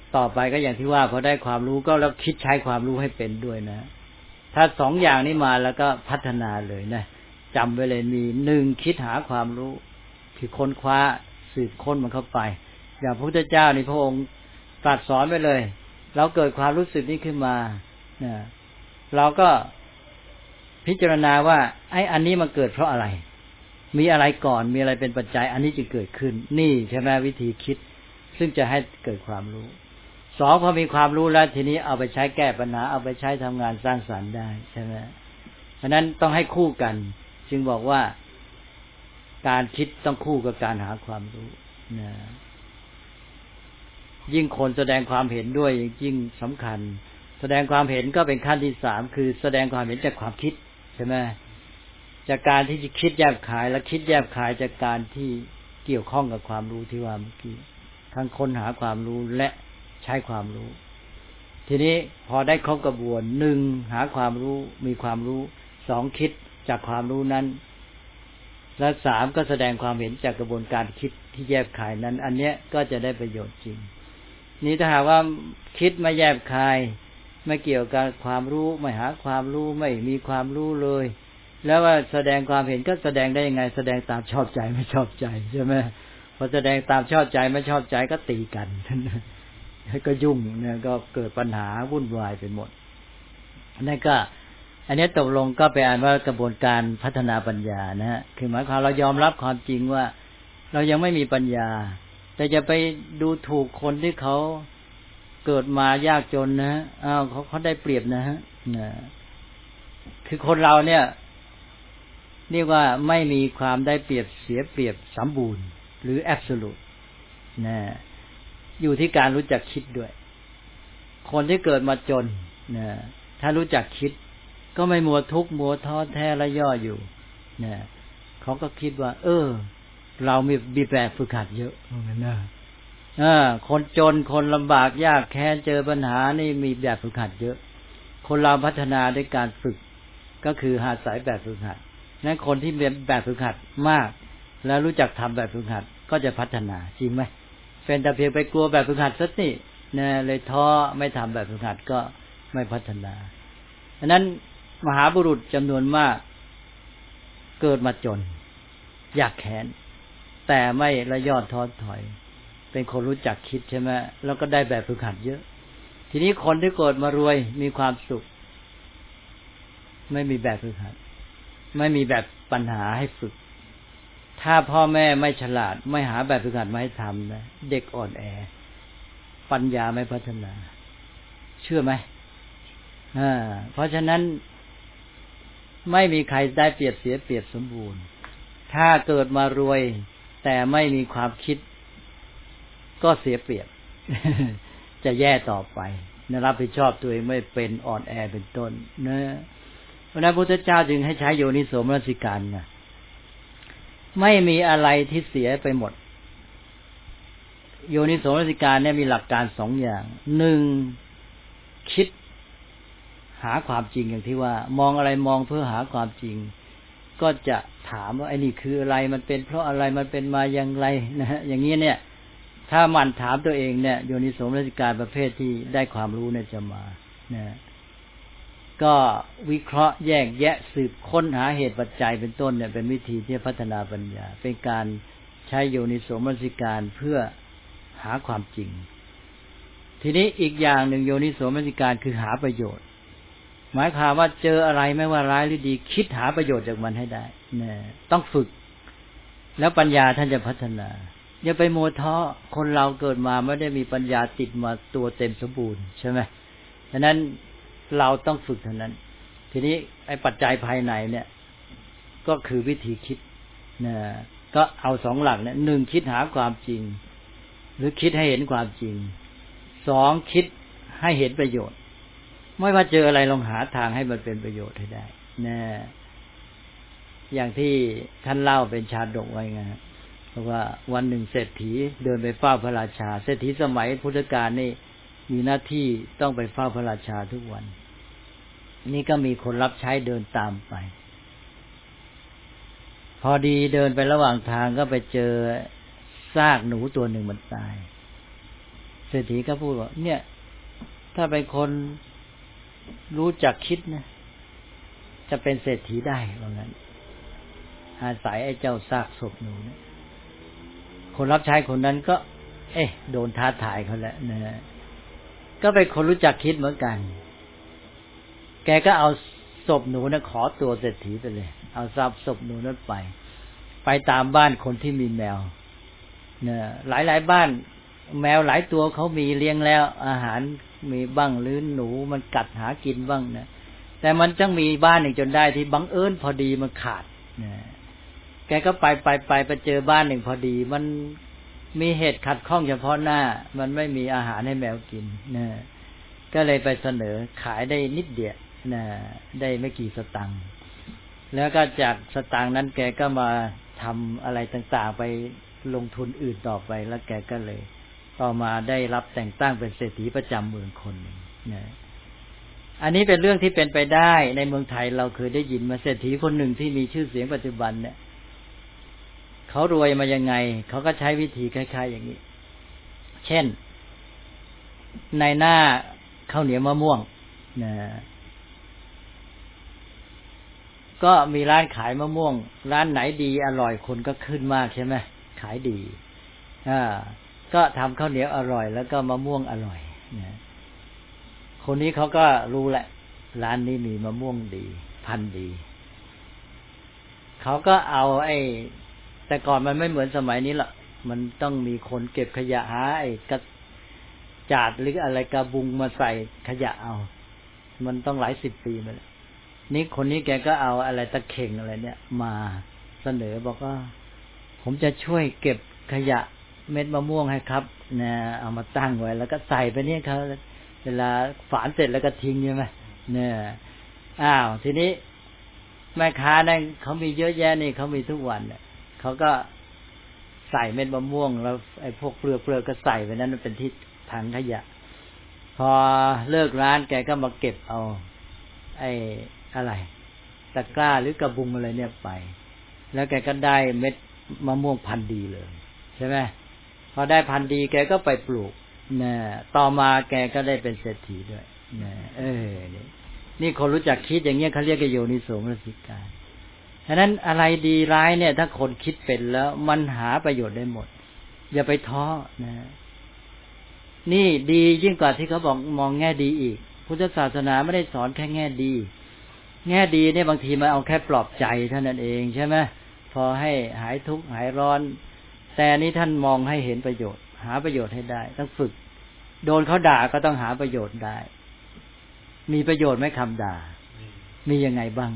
ต่อไปก็อย่างที่ว่าพอได้ความรู้ก็แล้วคิดใช้ความรู้ให้เป็นด้วยนะถ้าสองอย่างนี้มาแล้วก็พัฒนาเลยนะจำไว้เลยมีหนึ่งคิดหาความรู้คือค้นคว้าสืบค้นมันเข้าไปอย่างพระพุทธเจ้านี่พระองค์ตรัสสอนไปเลยเราเกิดความรู้สึกนี้ขึ้นมาเนี่ยเราก็พิจารณาว่าไอ้อันนี้มันเกิดเพราะอะไรมีอะไรก่อนมีอะไรเป็นปัจจัยอันนี้จึงเกิดขึ้นนี่ใช่ไหมวิธีคิดซึ่งจะให้เกิดความรู้สองพอมีความรู้แล้วทีนี้เอาไปใช้แก้ปัญหาเอาไปใช้ทำงานสร้างสรรค์ได้ใช่ไหมเพราะนั้นต้องให้คู่กันจึงบอกว่าการคิดต้องคู่กับการหาความรู้นะยิ่งคนแสดงความเห็นด้วยยิ่งสำคัญแสดงความเห็นก็เป็นขั้นที่สามคือแสดงความเห็นจากความคิดใช่ไหมจากการที่จะคิดแยบขายและคิดแยบขายจากการที่เกี่ยวข้องกับความรู้ที่ว่าเมื่อกี้ทั้งค้นหาความรู้และใช้ความรู้ทีนี้พอได้ครบกระบวนหนึ่งหาความรู้มีความรู้สองคิดจากความรู้นั้นและสามก็แสดงความเห็นจากกระบวนการคิดที่แยบขายนั้นอันเนี้ยก็จะได้ประโยชน์จริงนี้ถ้าหากว่าคิดไม่แยบคายไม่เกี่ยวกับความรู้ไม่หาความรู้ไม่มีความรู้เลยแล้วว่าแสดงความเห็นก็แสดงได้ยังไงแสดงตามชอบใจไม่ชอบใจใช่ไหมพอแสดงตามชอบใจไม่ชอบใจก็ตีกันก็ยุ่งเนี่ยก็เกิดปัญหาวุ่นวายไปหมดนั่นก็อันนี้ตกลงก็ไปอ่านว่ากระบวนการพัฒนาปัญญานะฮะคือหมายความเรายอมรับความจริงว่าเรายังไม่มีปัญญาแต่จะไปดูถูกคนที่เขาเกิดมายากจนนะอ้าวเขาเขาได้เปรียบนะฮะคือคนเราเนี่ยเรียกว่าไม่มีความได้เปรียบเสียเปรียบสมบูรณ์หรือแอบโซลูทนะอยู่ที่การรู้จักคิดด้วยคนที่เกิดมาจนนะถ้ารู้จักคิดก็ไม่มัวทุกข์มัวท้อแท้และย่ออยู่นะเขาก็คิดว่าเออเรามีมีแบบฝึกหัดเยอะเหมือนกันนะอ่าคนจนคนลำบากยากแค้นเจอปัญหานี่มีแบบฝึกหัดเยอะคนเราพัฒนาด้วยการฝึกก็คือหาสายแบบฝึกหัดนั้นคนที่มีแบบฝึกหัดมากแล้วรู้จักทำแบบฝึกหัดก็จะพัฒนาจริงไหมเป็นแต่เพียงไปกลัวแบบฝึกหัดสักนี่นะเลยท้อไม่ทำแบบฝึกหัดก็ไม่พัฒนาฉะนั้นมหาบุรุษจำนวนมากเกิดมาจนยากแค้นแต่ไม่ละยอดท้อถอยเป็นคนรู้จักคิดใช่ไหมแล้วก็ได้แบบฝึกหัดเยอะทีนี้คนที่เกิดมารวยมีความสุขไม่มีแบบฝึกหัดไม่มีแบบปัญหาให้ฝึกถ้าพ่อแม่ไม่ฉลาดไม่หาแบบฝึกหัดมาให้ทำนะเด็กอ่อนแอปัญญาไม่พัฒนาเชื่อไหมอ่าเพราะฉะนั้นไม่มีใครได้เปรียบเสียเปรียบสมบูรณ์ถ้าเกิดมารวยแต่ไม่มีความคิดก็เสียเปรียบ จะแย่ต่อไปนะรับผิดชอบตัวเองไม่เป็นอ่อนแอเป็นต้นนะเพราะนั้นพระพุทธเจ้าจึงให้ใช้โยนิโสมนสิการนะไม่มีอะไรที่เสียไปหมดโยนิโสมนสิการเนี่ยมีหลักการสองอย่างหนึ่งคิดหาความจริงอย่างที่ว่ามองอะไรมองเพื่อหาความจริงก็จะถามว่าไอ้นี่คืออะไรมันเป็นเพราะอะไรมันเป็นมาอย่างไรนะฮะอย่างนี้เนี่ยถ้ามันถามตัวเองเนี่ยโยนิโสมนสิการประเภทที่ได้ความรู้เนี่ยจะมานะก็วิเคราะห์แยกแยะสืบค้นหาเหตุปัจจัยเป็นต้นเนี่ยเป็นวิธีที่พัฒนาปัญญาเป็นการใช้โยนิโสมนสิการเพื่อหาความจริงทีนี้อีกอย่างหนึ่งโยนิโสมนสิการคือหาประโยชน์หมายความว่าเจออะไรไม่ว่าร้ายหรือดีคิดหาประโยชน์จากมันให้ได้นะต้องฝึกแล้วปัญญาท่านจะพัฒนาอย่าไปโมท้อคนเราเกิดมาไม่ได้มีปัญญาติดมาตัวเต็มสมบูรณ์ใช่ไหมฉะนั้นเราต้องฝึกเท่านั้นทีนี้ไอ้ปัจจัยภายในเนี่ยก็คือวิธีคิดนะก็เอาสองหลักเนี่ยหนึ่งคิดหาความจริงหรือคิดให้เห็นความจริงสองคิดให้เห็นประโยชน์ไม่ว่าเจออะไรลองหาทางให้มันเป็นประโยชน์ให้ได้นะอย่างที่ท่านเล่าเป็นชาดกไว้ไงเพราะว่าวันหนึ่งเศรษฐีเดินไปเฝ้าพระราชาเศรษฐีสมัยพุทธกาลนี่มีหน้าที่ต้องไปเฝ้าพระราชาทุกวันนี่ก็มีคนรับใช้เดินตามไปพอดีเดินไประหว่างทางก็ไปเจอซากหนูตัวหนึ่งมันตายเศรษฐีก็พูดว่าเนี่ยถ้าเป็นคนรู้จักคิดนะจะเป็นเศรษฐีได้ว่างั้นอาศัยไอ้เจ้าซากศพหนูนะคนรับใช้คนนั้นก็เอ๊ะโดนท้าทายเขาแล้วนะก็เป็นคนรู้จักคิดเหมือนกันแกก็เอาศพหนูนะขอตัวเศรษฐีไปเลยเอาทรัพย์ศพหนูนั้นไปไปตามบ้านคนที่มีแมวเนี่ยหลายๆบ้านแมวหลายตัวเขามีเลี้ยงแล้วอาหารมีบ้างหรือหนูมันกัดหากินบ้างนะแต่มันต้องมีบ้านหนึ่งจนได้ที่บังเอิญพอดีมันขาดนะแกก็ไปไปไปไปเจอบ้านหนึ่งพอดีมันมีเหตุขัดข้องเฉพาะหน้ามันไม่มีอาหารให้แมวกินนะก็เลยไปเสนอขายได้นิดเดียวนะได้ไม่กี่สตังค์แล้วก็จากสตางค์นั้นแกก็มาทำอะไรต่างๆไปลงทุนอื่นต่อไปแล้วแกก็เลยต่อมาได้รับแต่งตั้งเป็นเศรษฐีประจำเมืองคนหนึ่งนะอันนี้เป็นเรื่องที่เป็นไปได้ในเมืองไทยเราเคยได้ยินมาเศรษฐีคนหนึ่งที่มีชื่อเสียงปัจจุบันเนี่ยเขารวยมายังไงเขาก็ใช้วิธีคล้ายๆอย่างนี้เช่นในหน้าข้าวเหนียวมะม่วงนะก็มีร้านขายมะม่วงร้านไหนดีอร่อยคนก็ขึ้นมากใช่ไหมขายดีอ่าก็ทำข้าวเหนียวอร่อยแล้วก็มะม่วงอร่อยนะคนนี้เขาก็รู้แหละร้านนี้มีมะม่วงดีพันธุ์ดีเขาก็เอาไอ้แต่ก่อนมันไม่เหมือนสมัยนี้หรอกมันต้องมีคนเก็บขยะหาไอ้กระจาดหรืออะไรกระบุงมาใส่ขยะเอามันต้องหลายสิบปีมาแล้วนี่คนนี้แกก็เอาอะไรตะเข่งอะไรเนี่ยมาเสนอบอกว่าผมจะช่วยเก็บขยะเม็ดมะม่วงให้ครับนะเอามาตั้งไว้แล้วก็ใส่ไปเนี่ยเขาเวลาฝานเสร็จแล้วก็ทิ้งใช่ไหมเนี่ยอ้าวทีนี้แม่ค้านั่นเขามีเยอะแยะนี่เขามีทุกวันเนี่ยเขาก็ใส่เม็ดมะม่วงแล้วไอ้พวกเปลือกเปลือกก็ใส่ไปนั้นมันเป็นที่ถังขยะพอเลิกร้านแกก็มาเก็บเอาไอ้อะไรตะกร้าหรือกระบุงอะไรเนี่ยไปแล้วแกก็ได้เม็ดมะม่วงพันธุ์ดีเลยใช่ไหมพอได้พันธุ์ดีแกก็ไปปลูกนะต่อมาแกก็ได้เป็นเศรษฐีด้วยนะเออนี่นี่คนรู้จักคิดอย่างเงี้ยเขาเรียกโยนิโสมนสิการฉะนั้นอะไรดีร้ายเนี่ยถ้าคนคิดเป็นแล้วมันหาประโยชน์ได้หมดอย่าไปท้อนะนี่ดียิ่งกว่าที่เขาบอกมองแง่ดีอีกพุทธศาสนาไม่ได้สอนแค่แง่ดีแง่ดีเนี่ยบางทีมันเอาแค่ปลอบใจเท่านั้นเองใช่ไหมพอให้หายทุกข์หายร้อนแต่นี้ท่านมองให้เห็นประโยชน์หาประโยชน์ให้ได้ต้องฝึกโดนเขาด่าก็ต้องหาประโยชน์ได้มีประโยชน์ไหมคำด่ามียังไงบ้าง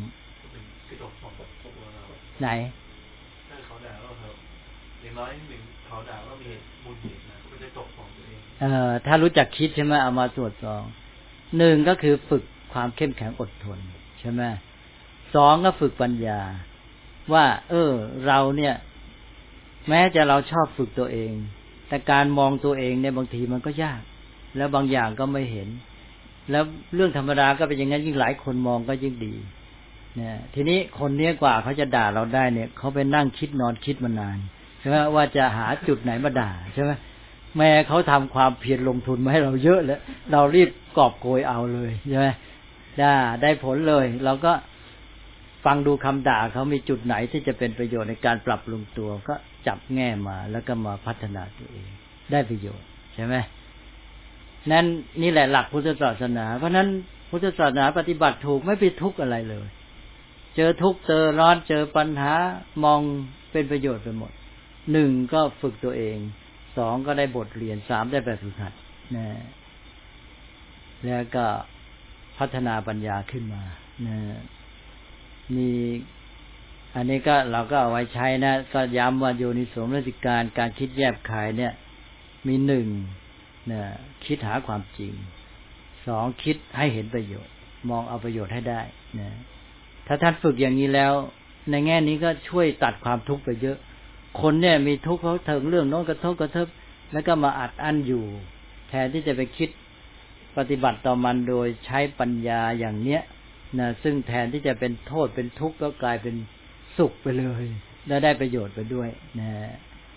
ไหนถ้าเขาด่าก็ครับอย่างน้อยหนึ่งเขาด่าก็มีมูลเหตุนะก็จะตกของตัวเองเอ่อถ้ารู้จักคิดใช่ไหมเอามาตรวจสอบหนึ่งก็คือฝึกความเข้มแข็งอดทนใช่ไหมสองก็ฝึกปัญญาว่าเออเราเนี่ยแม้จะเราชอบฝึกตัวเองแต่การมองตัวเองเนี่ยบางทีมันก็ยากแล้วบางอย่างก็ไม่เห็นแล้วเรื่องธรรมดาก็เป็นอย่างนั้นยิ่งหลายคนมองก็ยิ่งดีเนี่ยทีนี้คนเนี้ยกว่าเขาจะด่าเราได้เนี่ยเขาไปนั่งคิดนอนคิดมานานใช่ไหมว่าจะหาจุดไหนมาด่าใช่ไหมแม่เขาทำความเพียรลงทุนมาให้เราเยอะแล้วเรารีบกอบโกยเอาเลยใช่ไหมได้ได้ผลเลยเราก็ฟังดูคำด่าเขามีจุดไหนที่จะเป็นประโยชน์ในการปรับปรุงตัวก็จับแง่มาแล้วก็มาพัฒนาตัวเองได้ประโยชน์ใช่ไหมนั่นนี่แหละหลักพุทธศาสนาเพราะนั้นพุทธศาสนาปฏิบัติถูกไม่ไปทุกข์อะไรเลยเจอทุกข์เจอร้อนเจอปัญหามองเป็นประโยชน์ไปหมดหนึ่งก็ฝึกตัวเองสองก็ได้บทเรียนสามได้แบบฝึกหัดนะแล้วก็พัฒนาปัญญาขึ้นมานะมีอันนี้ก็เราก็เอาไว้ใช้นะก็ย้ำว่าโยนิโสมนสิการการคิดแยบคายเนี่ยมีหนึ่งนะคิดหาความจริงสองคิดให้เห็นประโยชน์มองเอาประโยชน์ให้ได้นะถ้าท่านฝึกอย่างนี้แล้วในแง่นี้ก็ช่วยตัดความทุกข์ไปเยอะคนเนี่ยมีทุกข์เพราะถึงเรื่องโน้นกระทบกระทบแล้วก็มาอัดอั้นอยู่แทนที่จะไปคิดปฏิบัติต่อมันโดยใช้ปัญญาอย่างเนี้ยนะซึ่งแทนที่จะเป็นโทษเป็นทุกข์ก็กลายเป็นสุขไปเลยและได้ประโยชน์ไปด้วยนะ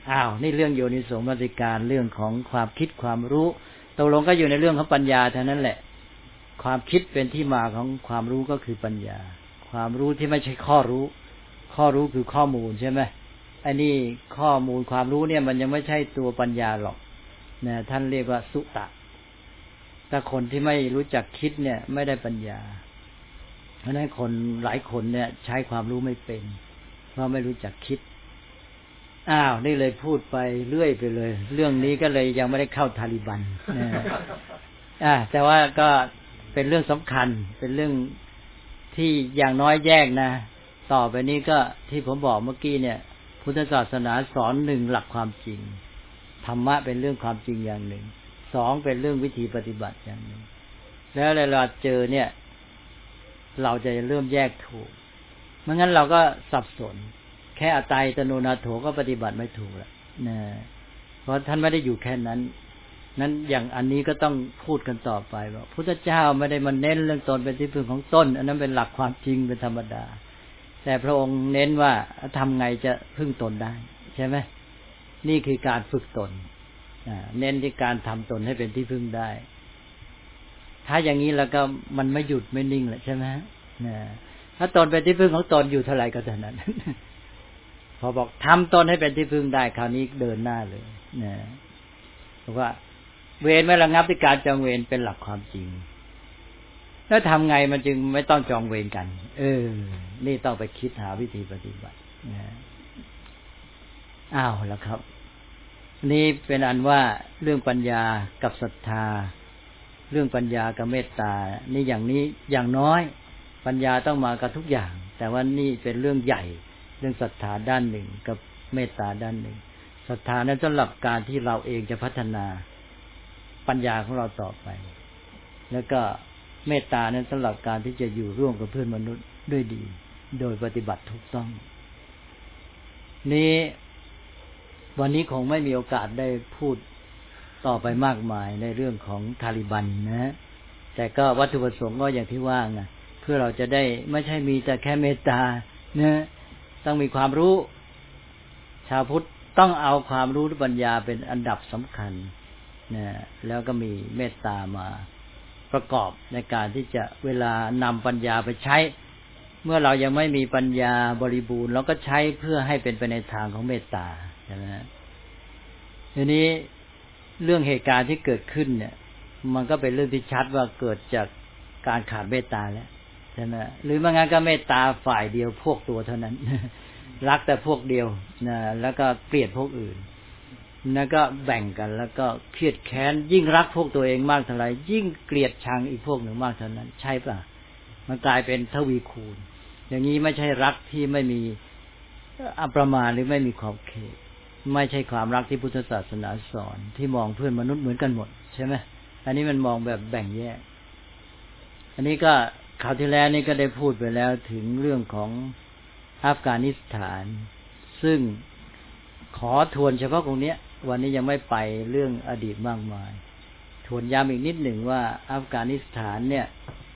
อ้าวนี่เรื่องโยนิโสมนสิการเรื่องของความคิดความรู้ตกลงก็อยู่ในเรื่องของปัญญาเท่านั้นแหละความคิดเป็นที่มาของความรู้ก็คือปัญญาความรู้ที่ไม่ใช่ข้อรู้ข้อรู้คือข้อมูลใช่ไหมไอ้นี่ข้อมูลความรู้เนี่ยมันยังไม่ใช่ตัวปัญญาหรอกนะท่านเรียกว่าสุตะถ้าคนที่ไม่รู้จักคิดเนี่ยไม่ได้ปัญญาเพราะฉะนั้นคนหลายคนเนี่ยใช้ความรู้ไม่เป็นเพราะไม่รู้จักคิดอ้าวนี่เลยพูดไปเรื่อยไปเลยเรื่องนี้ก็เลยยังไม่ได้เข้าทาลิบันนะอ่าแต่ว่าก็เป็นเรื่องสำคัญเป็นเรื่องที่อย่างน้อยแยกนะต่อไปนี้ก็ที่ผมบอกเมื่อกี้เนี่ยพุทธศาสนาสอนหนึ่งหลักความจริงธรรมะเป็นเรื่องความจริงอย่างหนึ่งสองเป็นเรื่องวิธีปฏิบัติอย่างหนึ่งแล้วเวลาเจอเนี่ยเราจะเริ่มแยกถูกไม่งั้นเราก็สับสนแค่อไตตโนนาโถก็ปฏิบัติไม่ถูกแล้วนะเพราะท่านไม่ได้อยู่แค่นั้นนั้นอย่างอันนี้ก็ต้องพูดกันต่อไปว่าพุทธเจ้าไม่ได้มาเน้นเรื่องตนเป็นที่พึ่งของตนอันนั้นเป็นหลักความจริงเป็นธรรมดาแต่พระองค์เน้นว่าทำไงจะพึ่งตนได้ใช่ไหมนี่คือการฝึกตนเน้นที่การทำตนให้เป็นที่พึ่งได้ถ้าอย่างนี้แล้วก็มันไม่หยุดไม่นิ่งแหละใช่ไหมถ้าตนเป็นที่พึ่งของตนอยู่เท่าไหร่ก็เท่านั้นพอบอกทำตนให้เป็นที่พึ่งได้คราวนี้เดินหน้าเลยนะเพราะว่าเวรไม่ระงับด้วยการจองเวรเป็นหลักความจริงแล้วทำไงมันจึงไม่ต้องจองเวรกันเออนี่ต้องไปคิดหาวิธีปฏิบัตินะอ้าวแล้วครับนี่เป็นอันว่าเรื่องปัญญากับศรัทธาเรื่องปัญญากับเมตตานี่อย่างนี้อย่างน้อยปัญญาต้องมากับทุกอย่างแต่ว่านี่เป็นเรื่องใหญ่เรื่องศรัทธาด้านหนึ่งกับเมตตาด้านหนึ่งศรัทธานั้นสำหรับการที่เราเองจะพัฒนาปัญญาของเราต่อไปแล้วก็เมตตานั้นสำหรับการที่จะอยู่ร่วมกับเพื่อนมนุษย์ด้วยดีโดยปฏิบัติถูกต้องนี้วันนี้คงไม่มีโอกาสได้พูดต่อไปมากมายในเรื่องของทาลิบันนะแต่ก็วัตถุประสงค์ก็อย่างที่ว่าไงเพื่อเราจะได้ไม่ใช่มีแต่แค่เมตตานะต้องมีความรู้ชาวพุทธต้องเอาความรู้ปัญญาเป็นอันดับสำคัญนะแล้วก็มีเมตตามาประกอบในการที่จะเวลานำปัญญาไปใช้เมื่อเรายังไม่มีปัญญาบริบูรณ์เราก็ใช้เพื่อให้เป็นไปในทางของเมตตาใช่ไหมทีนี้เรื่องเหตุการณ์ที่เกิดขึ้นเนี่ยมันก็เป็นเรื่องที่ชัดว่าเกิดจากการขาดเมตตาแล้วใช่ไหมหรือไม่งั้นก็เมตตาฝ่ายเดียวพวกตัวเท่านั้นรักแต่พวกเดียวนะแล้วก็เกลียดพวกอื่นแล้วก็แบ่งกันแล้วก็เครียดแค้นยิ่งรักพวกตัวเองมากเท่าไหร่ยิ่งเกลียดชังอีกพวกหนึ่งมากเท่านั้นใช่ป่ะมันกลายเป็นทวีคูณอย่างนี้ไม่ใช่รักที่ไม่มีอัปประมาณหรือไม่มีขอบเขตไม่ใช่ความรักที่พุทธศาสนาสอนที่มองเพื่อนมนุษย์เหมือนกันหมดใช่ไหมอันนี้มันมองแบบแบ่งแยกอันนี้ก็คราวที่แล้วนี่ก็ได้พูดไปแล้วถึงเรื่องของอัฟกานิสถานซึ่งขอทวนเฉพาะตรงนี้วันนี้ยังไม่ไปเรื่องอดีตมากมายทวนย้ำอีกนิดหนึ่งว่าอัฟกานิสถานเนี่ย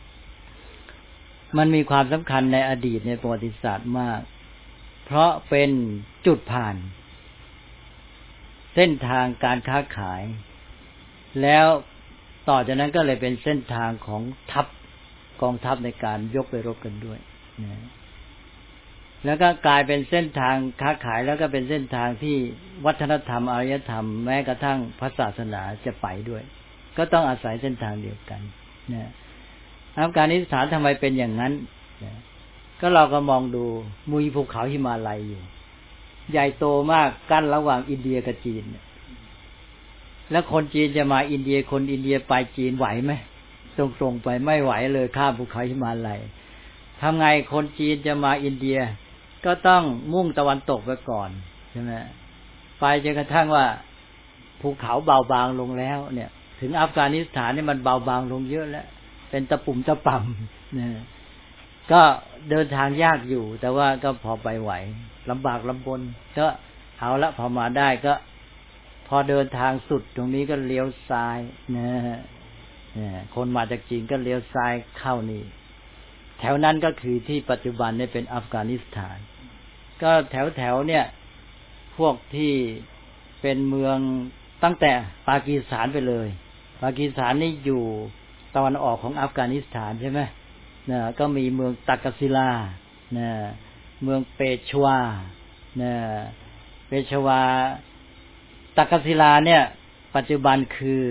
มันมีความสำคัญในอดีตในประวัติศาสตร์มากเพราะเป็นจุดผ่านเส้นทางการค้าขายแล้วต่อจากนั้นก็เลยเป็นเส้นทางของทัพกองทัพในการยกไปรบกันด้วยนะแล้วก็กลายเป็นเส้นทางค้าขายแล้วก็เป็นเส้นทางที่วัฒนธรรมอารยธรรมแม้กระทั่งพระศาสนาจะไปด้วยก็ต้องอาศัยเส้นทางเดียวกันนะอัฟกานิสถานทำไมเป็นอย่างนั้นนะก็เราก็มองดูมีภูเขาหิมาลัยอยู่ใหญ่โตมากกั้นระหว่างอินเดียกับจีนแล้วคนจีนจะมาอินเดียคนอินเดียไปจีนไหวไหมตรงๆไปไม่ไหวเลยข้ามภูเขาหิมาลัยทำไงคนจีนจะมาอินเดียก็ต้องมุ่งตะวันตกไปก่อนใช่ไหมไปจนกระทั่งว่าภูเขาเบาบางลงแล้วเนี่ยถึงอัฟกานิสถานนี่มันเบาบางลงเยอะแล้วเป็นตะปุ่มตะป่ำเนี่ยก็เดินทางยากอยู่แต่ว่าก็พอไปไหวลำบากลำบนก็เอาละพอมาได้ก็พอเดินทางสุดตรงนี้ก็เลี้ยวซ้ายนะคนมาจากจีนก็เลี้ยวซ้ายเข้านี่แถวนั้นก็คือที่ปัจจุบันนี่เป็นอัฟกานิสถานก็แถวแถวเนี่ยพวกที่เป็นเมืองตั้งแต่ปากีสถานไปเลยปากีสถานนี่อยู่ตะวันออกของอัฟกานิสถานใช่ไหมนะก็มีเมืองตักกศิลานะเมืองเปชวานะเปชวาตักกศิลาเนี่ยปัจจุบันคือ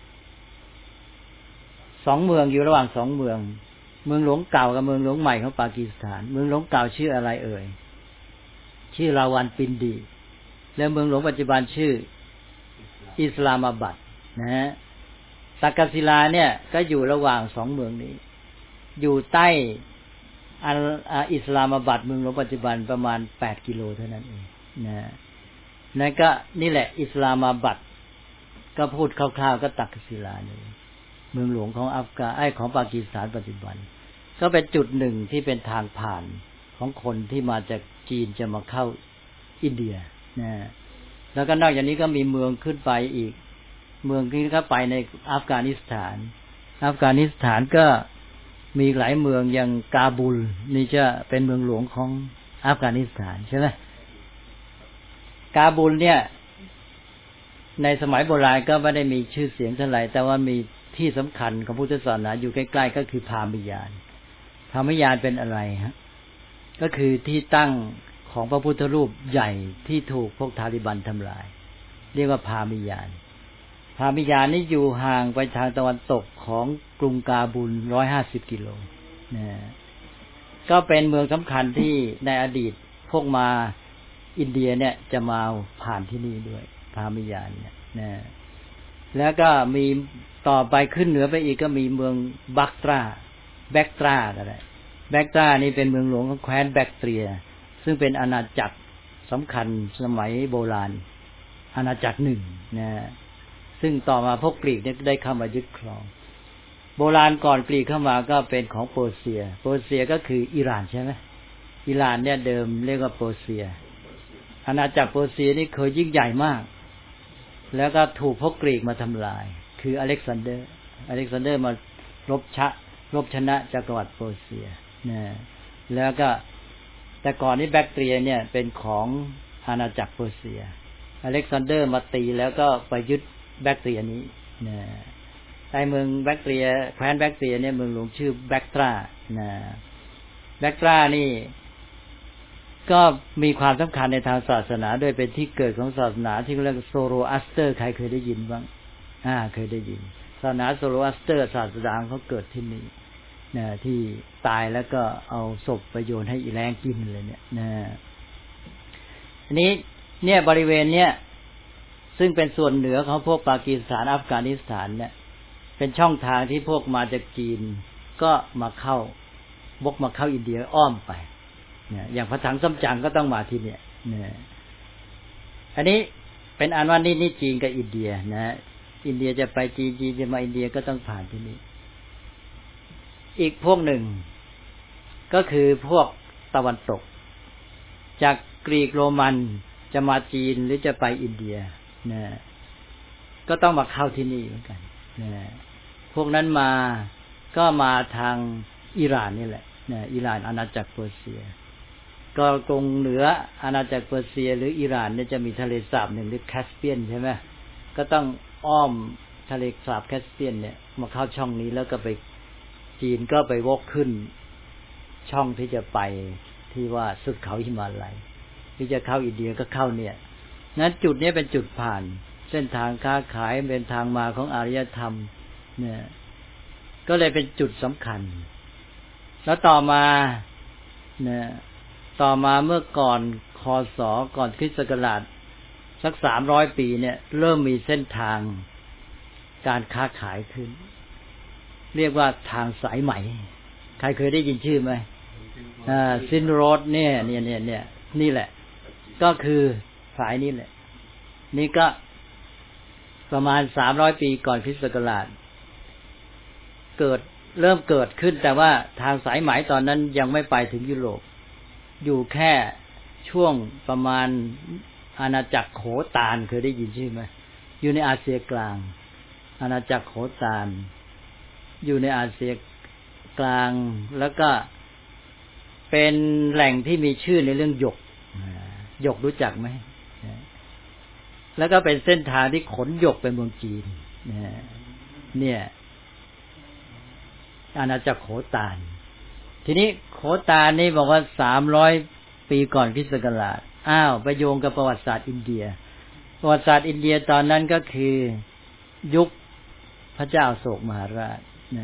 สองเมืองอยู่ระหว่างสองเมืองเมืองหลวงเก่ากับเมืองหลวงใหม่ของปากีสถานเมืองหลวงเก่าชื่ออะไรเอ่ยชื่อราวันปินดีและเมืองหลวงปัจจุบันชื่ออิสลามาบัดนะฮะตักกศิลาเนี่ยก็อยู่ระหว่างสองเมืองนี้อยู่ใต้อิสลามาบัดเมืองหลวงปัจจุบันประมาณแปดกิโลเท่านั้นเองนะนั่นก็นี่แหละอิสลามาบัดก็พูดคร่าวๆก็ตักกศิลาเลยเมืองหลวงของอัฟกาไอของปากีสถานปัจจุบันก็เป็นจุดหนึ่งที่เป็นทางผ่านของคนที่มาจากจีนจะมาเข้าอินเดียนะแล้วก็นอกจากนี้ก็มีเมืองขึ้นไปอีกเมืองที่เข้าไปในอัฟกานิสถานอัฟกานิสถานก็มีหลายเมืองอย่างกาบูลนี่จะเป็นเมืองหลวงของอัฟกานิสถานใช่ไหมกาบูลเนี่ยในสมัยโบราณก็ไม่ได้มีชื่อเสียงเท่าไหร่แต่ว่ามีที่สำคัญของพุทธศาสนาอยู่ใกล้ๆก็คือพามิยานพามิยานเป็นอะไรฮะก็คือที่ตั้งของพระพุทธรูปใหญ่ที่ถูกพวกทาลิบันทำลายเรียกว่าพามิยานพามิยานนี่อยู่ห่างไปทางตะวันตกของกรุงกาบูลหนึ่งร้อยห้าสิบกิโลนะก็เป็นเมืองสำคัญที่ในอดีตพวกมาอินเดียเนี่ยจะมาผ่านที่นี่ด้วยพามิยานเนี่ยนะแล้วก็มีต่อไปขึ้นเหนือไปอีกก็มีเมืองบักตราแบกตราก็ได้แบกตรานี่เป็นเมืองหลวงของแคว้นแบกเตรียซึ่งเป็นอาณาจักรสำคัญสมัยโบราณอาณาจักรหนึ่งนะซึ่งต่อมาพวกกรีกได้เข้ามายึดครองโบราณก่อนกรีกเข้ามาก็เป็นของเปอร์เซียเปอร์เซียก็คืออิหร่านใช่ไหมอิหร่านเนี่ยเดิมเรียกว่าเปอร์เซียอาณาจักรเปอร์เซียนี่เคยยิ่งใหญ่มากแล้วก็ถูกพวกกรีกมาทำลายคืออเล็กซานเดอร์อเล็กซานเดอร์มารบชะรบชนะจักรวรรดิเปอร์เซียนะแล้วก็แต่ก่อนนี้แบคเทียเนี่ยเป็นของอาณาจักรเปอร์เซียอเล็กซานเดอร์มาตีแล้วก็ไปยึดแบคเทียนี้นะในเมืองแบคเทียแคว้นแบคเทียเนี่ยเมืองหลวงชื่อแบคตรานะแบคตรานี่ก็มีความสำคัญในทางศาสนาโดยเป็นที่เกิดของศาสนาที่เรียกโซโรอัสเตอร์ใครเคยได้ยินบ้างอ่าเคยได้ยินศาสนาโซโรอัสเตอร์ศาสนาเขาเกิดที่นี่นะที่ตายแล้วก็เอาศพไปโยนให้อีแรงกินเลยเนี่ยนะอันนี้เนี่ยบริเวณเนี้ยซึ่งเป็นส่วนเหนือของพวกปากีสถานอัฟกานิสถานเนี่ยเป็นช่องทางที่พวกมาจากจีนก็มาเข้าบกมาเข้าอินเดียอ้อมไปเนี่ยอย่างพระถังซัมจั๋งก็ต้องมาที่เนี่ยเนี่ยอันนี้เป็นอันว่านี่นี่จีนกับอินเดียนะอินเดียจะไปจีนจีนจะมาอินเดียก็ต้องผ่านที่นี่อีกพวกหนึ่งก็คือพวกตะวันตกจากกรีกโรมันจะมาจีนหรือจะไปอินเดียนะก็ต้องมาเข้าที่นี่เหมือนกันนะพวกนั้นมาก็มาทางอิหร่านนี่แหละนะอิหร่านอาณาจักรเปอร์เซียก็ตรงเหนืออาณาจักรเปอร์เซียหรืออิหร่านเนี่ยจะมีทะเลสาบหนึ่งเรียกแคสเปียนใช่ไหมก็ต้องอ้อมทะเลสาบแคสเปียนเนี่ยมาเข้าช่องนี้แล้วก็ไปจีนก็ไปวกขึ้นช่องที่จะไปที่ว่าสุดเขาหิมาลัยที่จะเข้าอินเดียก็เข้าเนี่ยนั้นจุดนี้เป็นจุดผ่านเส้นทางค้าขายเป็นทางมาของอารยธรรมเนี่ยก็เลยเป็นจุดสำคัญแล้วต่อมาเนี่ยต่อมาเมื่อก่อนคศก่อนคริสต์ศักราชสักสามร้อยปีเนี่ยเริ่มมีเส้นทางการค้าขายขึ้นเรียกว่าทางสายไหมใครเคยได้ยินชื่อไหมอ่าซินโรดเนี่ยเนี่ยเนี่ยเนี่ยนี่แหละก็คือสายนี้แหละนี่ก็ประมาณสามร้อยปีก่อนคริสต์ศักราชเกิดเริ่มเกิดขึ้นแต่ว่าทางสายไหมตอนนั้นยังไม่ไปถึงยุโรปอยู่แค่ช่วงประมาณอาณาจักรโขตานเคยได้ยินชื่อไหมอยู่ในอาเซียกลางอาณาจักรโขตานอยู่ในอาเซียกลางแล้วก็เป็นแหล่งที่มีชื่อในเรื่องหยกหยกรู้จักไหมแล้วก็เป็นเส้นทางที่ขนหยกไปเมืองจีนเนี่ยอาณาจักรโขตานทีนี้โขตานนี่บอกว่าสามร้อยปีก่อนคริสต์ศักราชอ้าวไปโยงกับประวัติศาสตร์อินเดียประวัติศาสตร์อินเดียตอนนั้นก็คือยุคพระเจ้าอโศกมหาราชนะ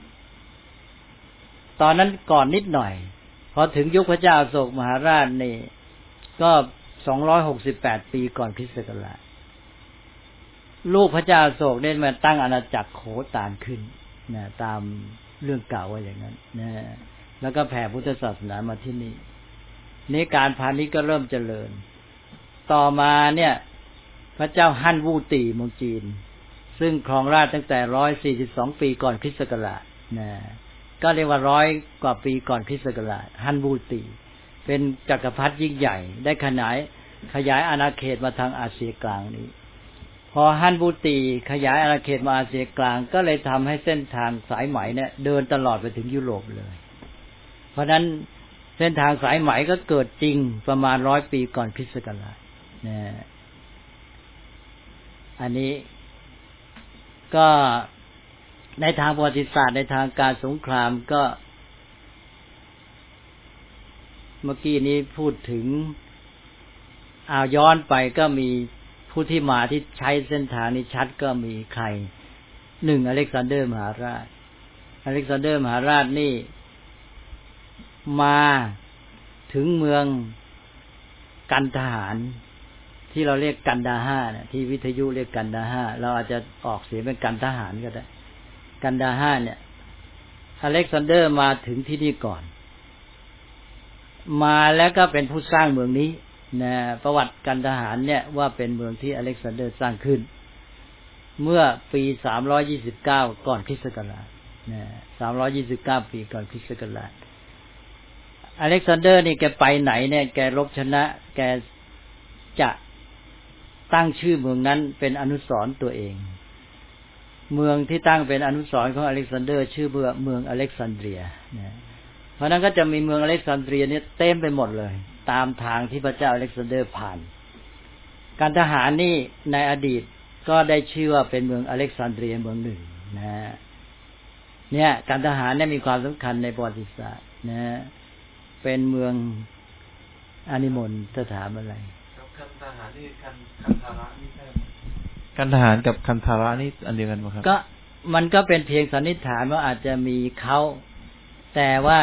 ตอนนั้นก่อนนิดหน่อยพอถึงยุคพระเจ้าอโศกมหาราชนี่ก็สองร้อยหกสิบแปดปีก่อนคริสต์ศักราชลูกพระเจ้าอโศกได้มาตั้งอาณาจักรโขตานขึ้นนะตามเรื่องเก่าว่าอย่างนั้นนะแล้วก็แผ่พุทธศาสนามาที่นี่นี่การพาณิชย์ก็เริ่มเจริญต่อมาเนี่ยพระเจ้าฮั่นวูตีเมืองจีนซึ่งครองราชย์ตั้งแต่หนึ่งร้อยสี่สิบสองปีก่อนคริสต์ศักราชนะก็เรียกว่าร้อยกว่าปีก่อนคริสต์ศักราชฮั่นวูตีเป็นจักรพรรดิยิ่งใหญ่ได้ขยายขยายอาณาเขตมาทางอาเซียกลางนี้พอฮั่นวูตีขยายอาณาเขตมาอาเซียกลางก็เลยทำให้เส้นทางสายไหมเนี่ยเดินตลอดไปถึงยุโรปเลยเพราะนั้นเส้นทางสายไหมก็เกิดจริงประมาณร้อยปีก่อนคริสต์ศักราชนะอันนี้ก็ในทางประวัติศาสตร์ในทางการสงครามก็เมื่อกี้นี้พูดถึงเอาย้อนไปก็มีผู้ที่มาที่ใช้เส้นทางนี้ชัดก็มีใครหนึ่งอเล็กซานเดอร์มหาราชอเล็กซานเดอร์มหาราชนี่มาถึงเมืองกันทหารที่เราเรียกกันดาห้าเนี่ยที่วิทยุเรียกกันดาห้าเราอาจจะออกเสียงเป็นกันทหารก็ได้กันดาห้าเนี่ยอเล็กซานเดอร์มาถึงที่นี่ก่อนมาแล้วก็เป็นผู้สร้างเมืองนี้นะประวัติกันทหารเนี่ยว่าเป็นเมืองที่อเล็กซานเดอร์สร้างขึ้นเมื่อปีสามร้อยยี่สิบเก้าก่อนคริสต์ศักราชนะสามร้อยยี่สิบเก้าปีก่อนคริสต์ศักราชอเล็กซานเดอร์นี่แกไปไหนเนี่ยแกรบชนะแกจะตั้งชื่อเมืองนั้นเป็นอนุสรณ์ตัวเองเมืองที่ตั้งเป็นอนุสรณ์ของอเล็กซานเดอร์ชื่อเมืองเมืองอเล็กซานเดรียนะเพราะนั้นก็จะมีเมืองอเล็กซานเดรียเนี่ยเต็มไปหมดเลยตามทางที่พระเจ้าอเล็กซานเดอร์ผ่านการทหารนี่ในอดีตก็ได้ชื่อว่าเป็นเมืองอเล็กซานเดรียเมืองหนึ่งนะเนี่ยการทหารเนี่ยมีความสำคัญในประวัติศาสตร์นะเป็นเมืองอานิมนต์สถานอะไรคันทหารนี่คันคันธาระนี่ใช่คันทหารกับคันธาระนี่อันเดียวกันไหมครับก็มันก็เป็นเพียงสันนิษฐานว่าอาจจะมีเขาแต่ว่า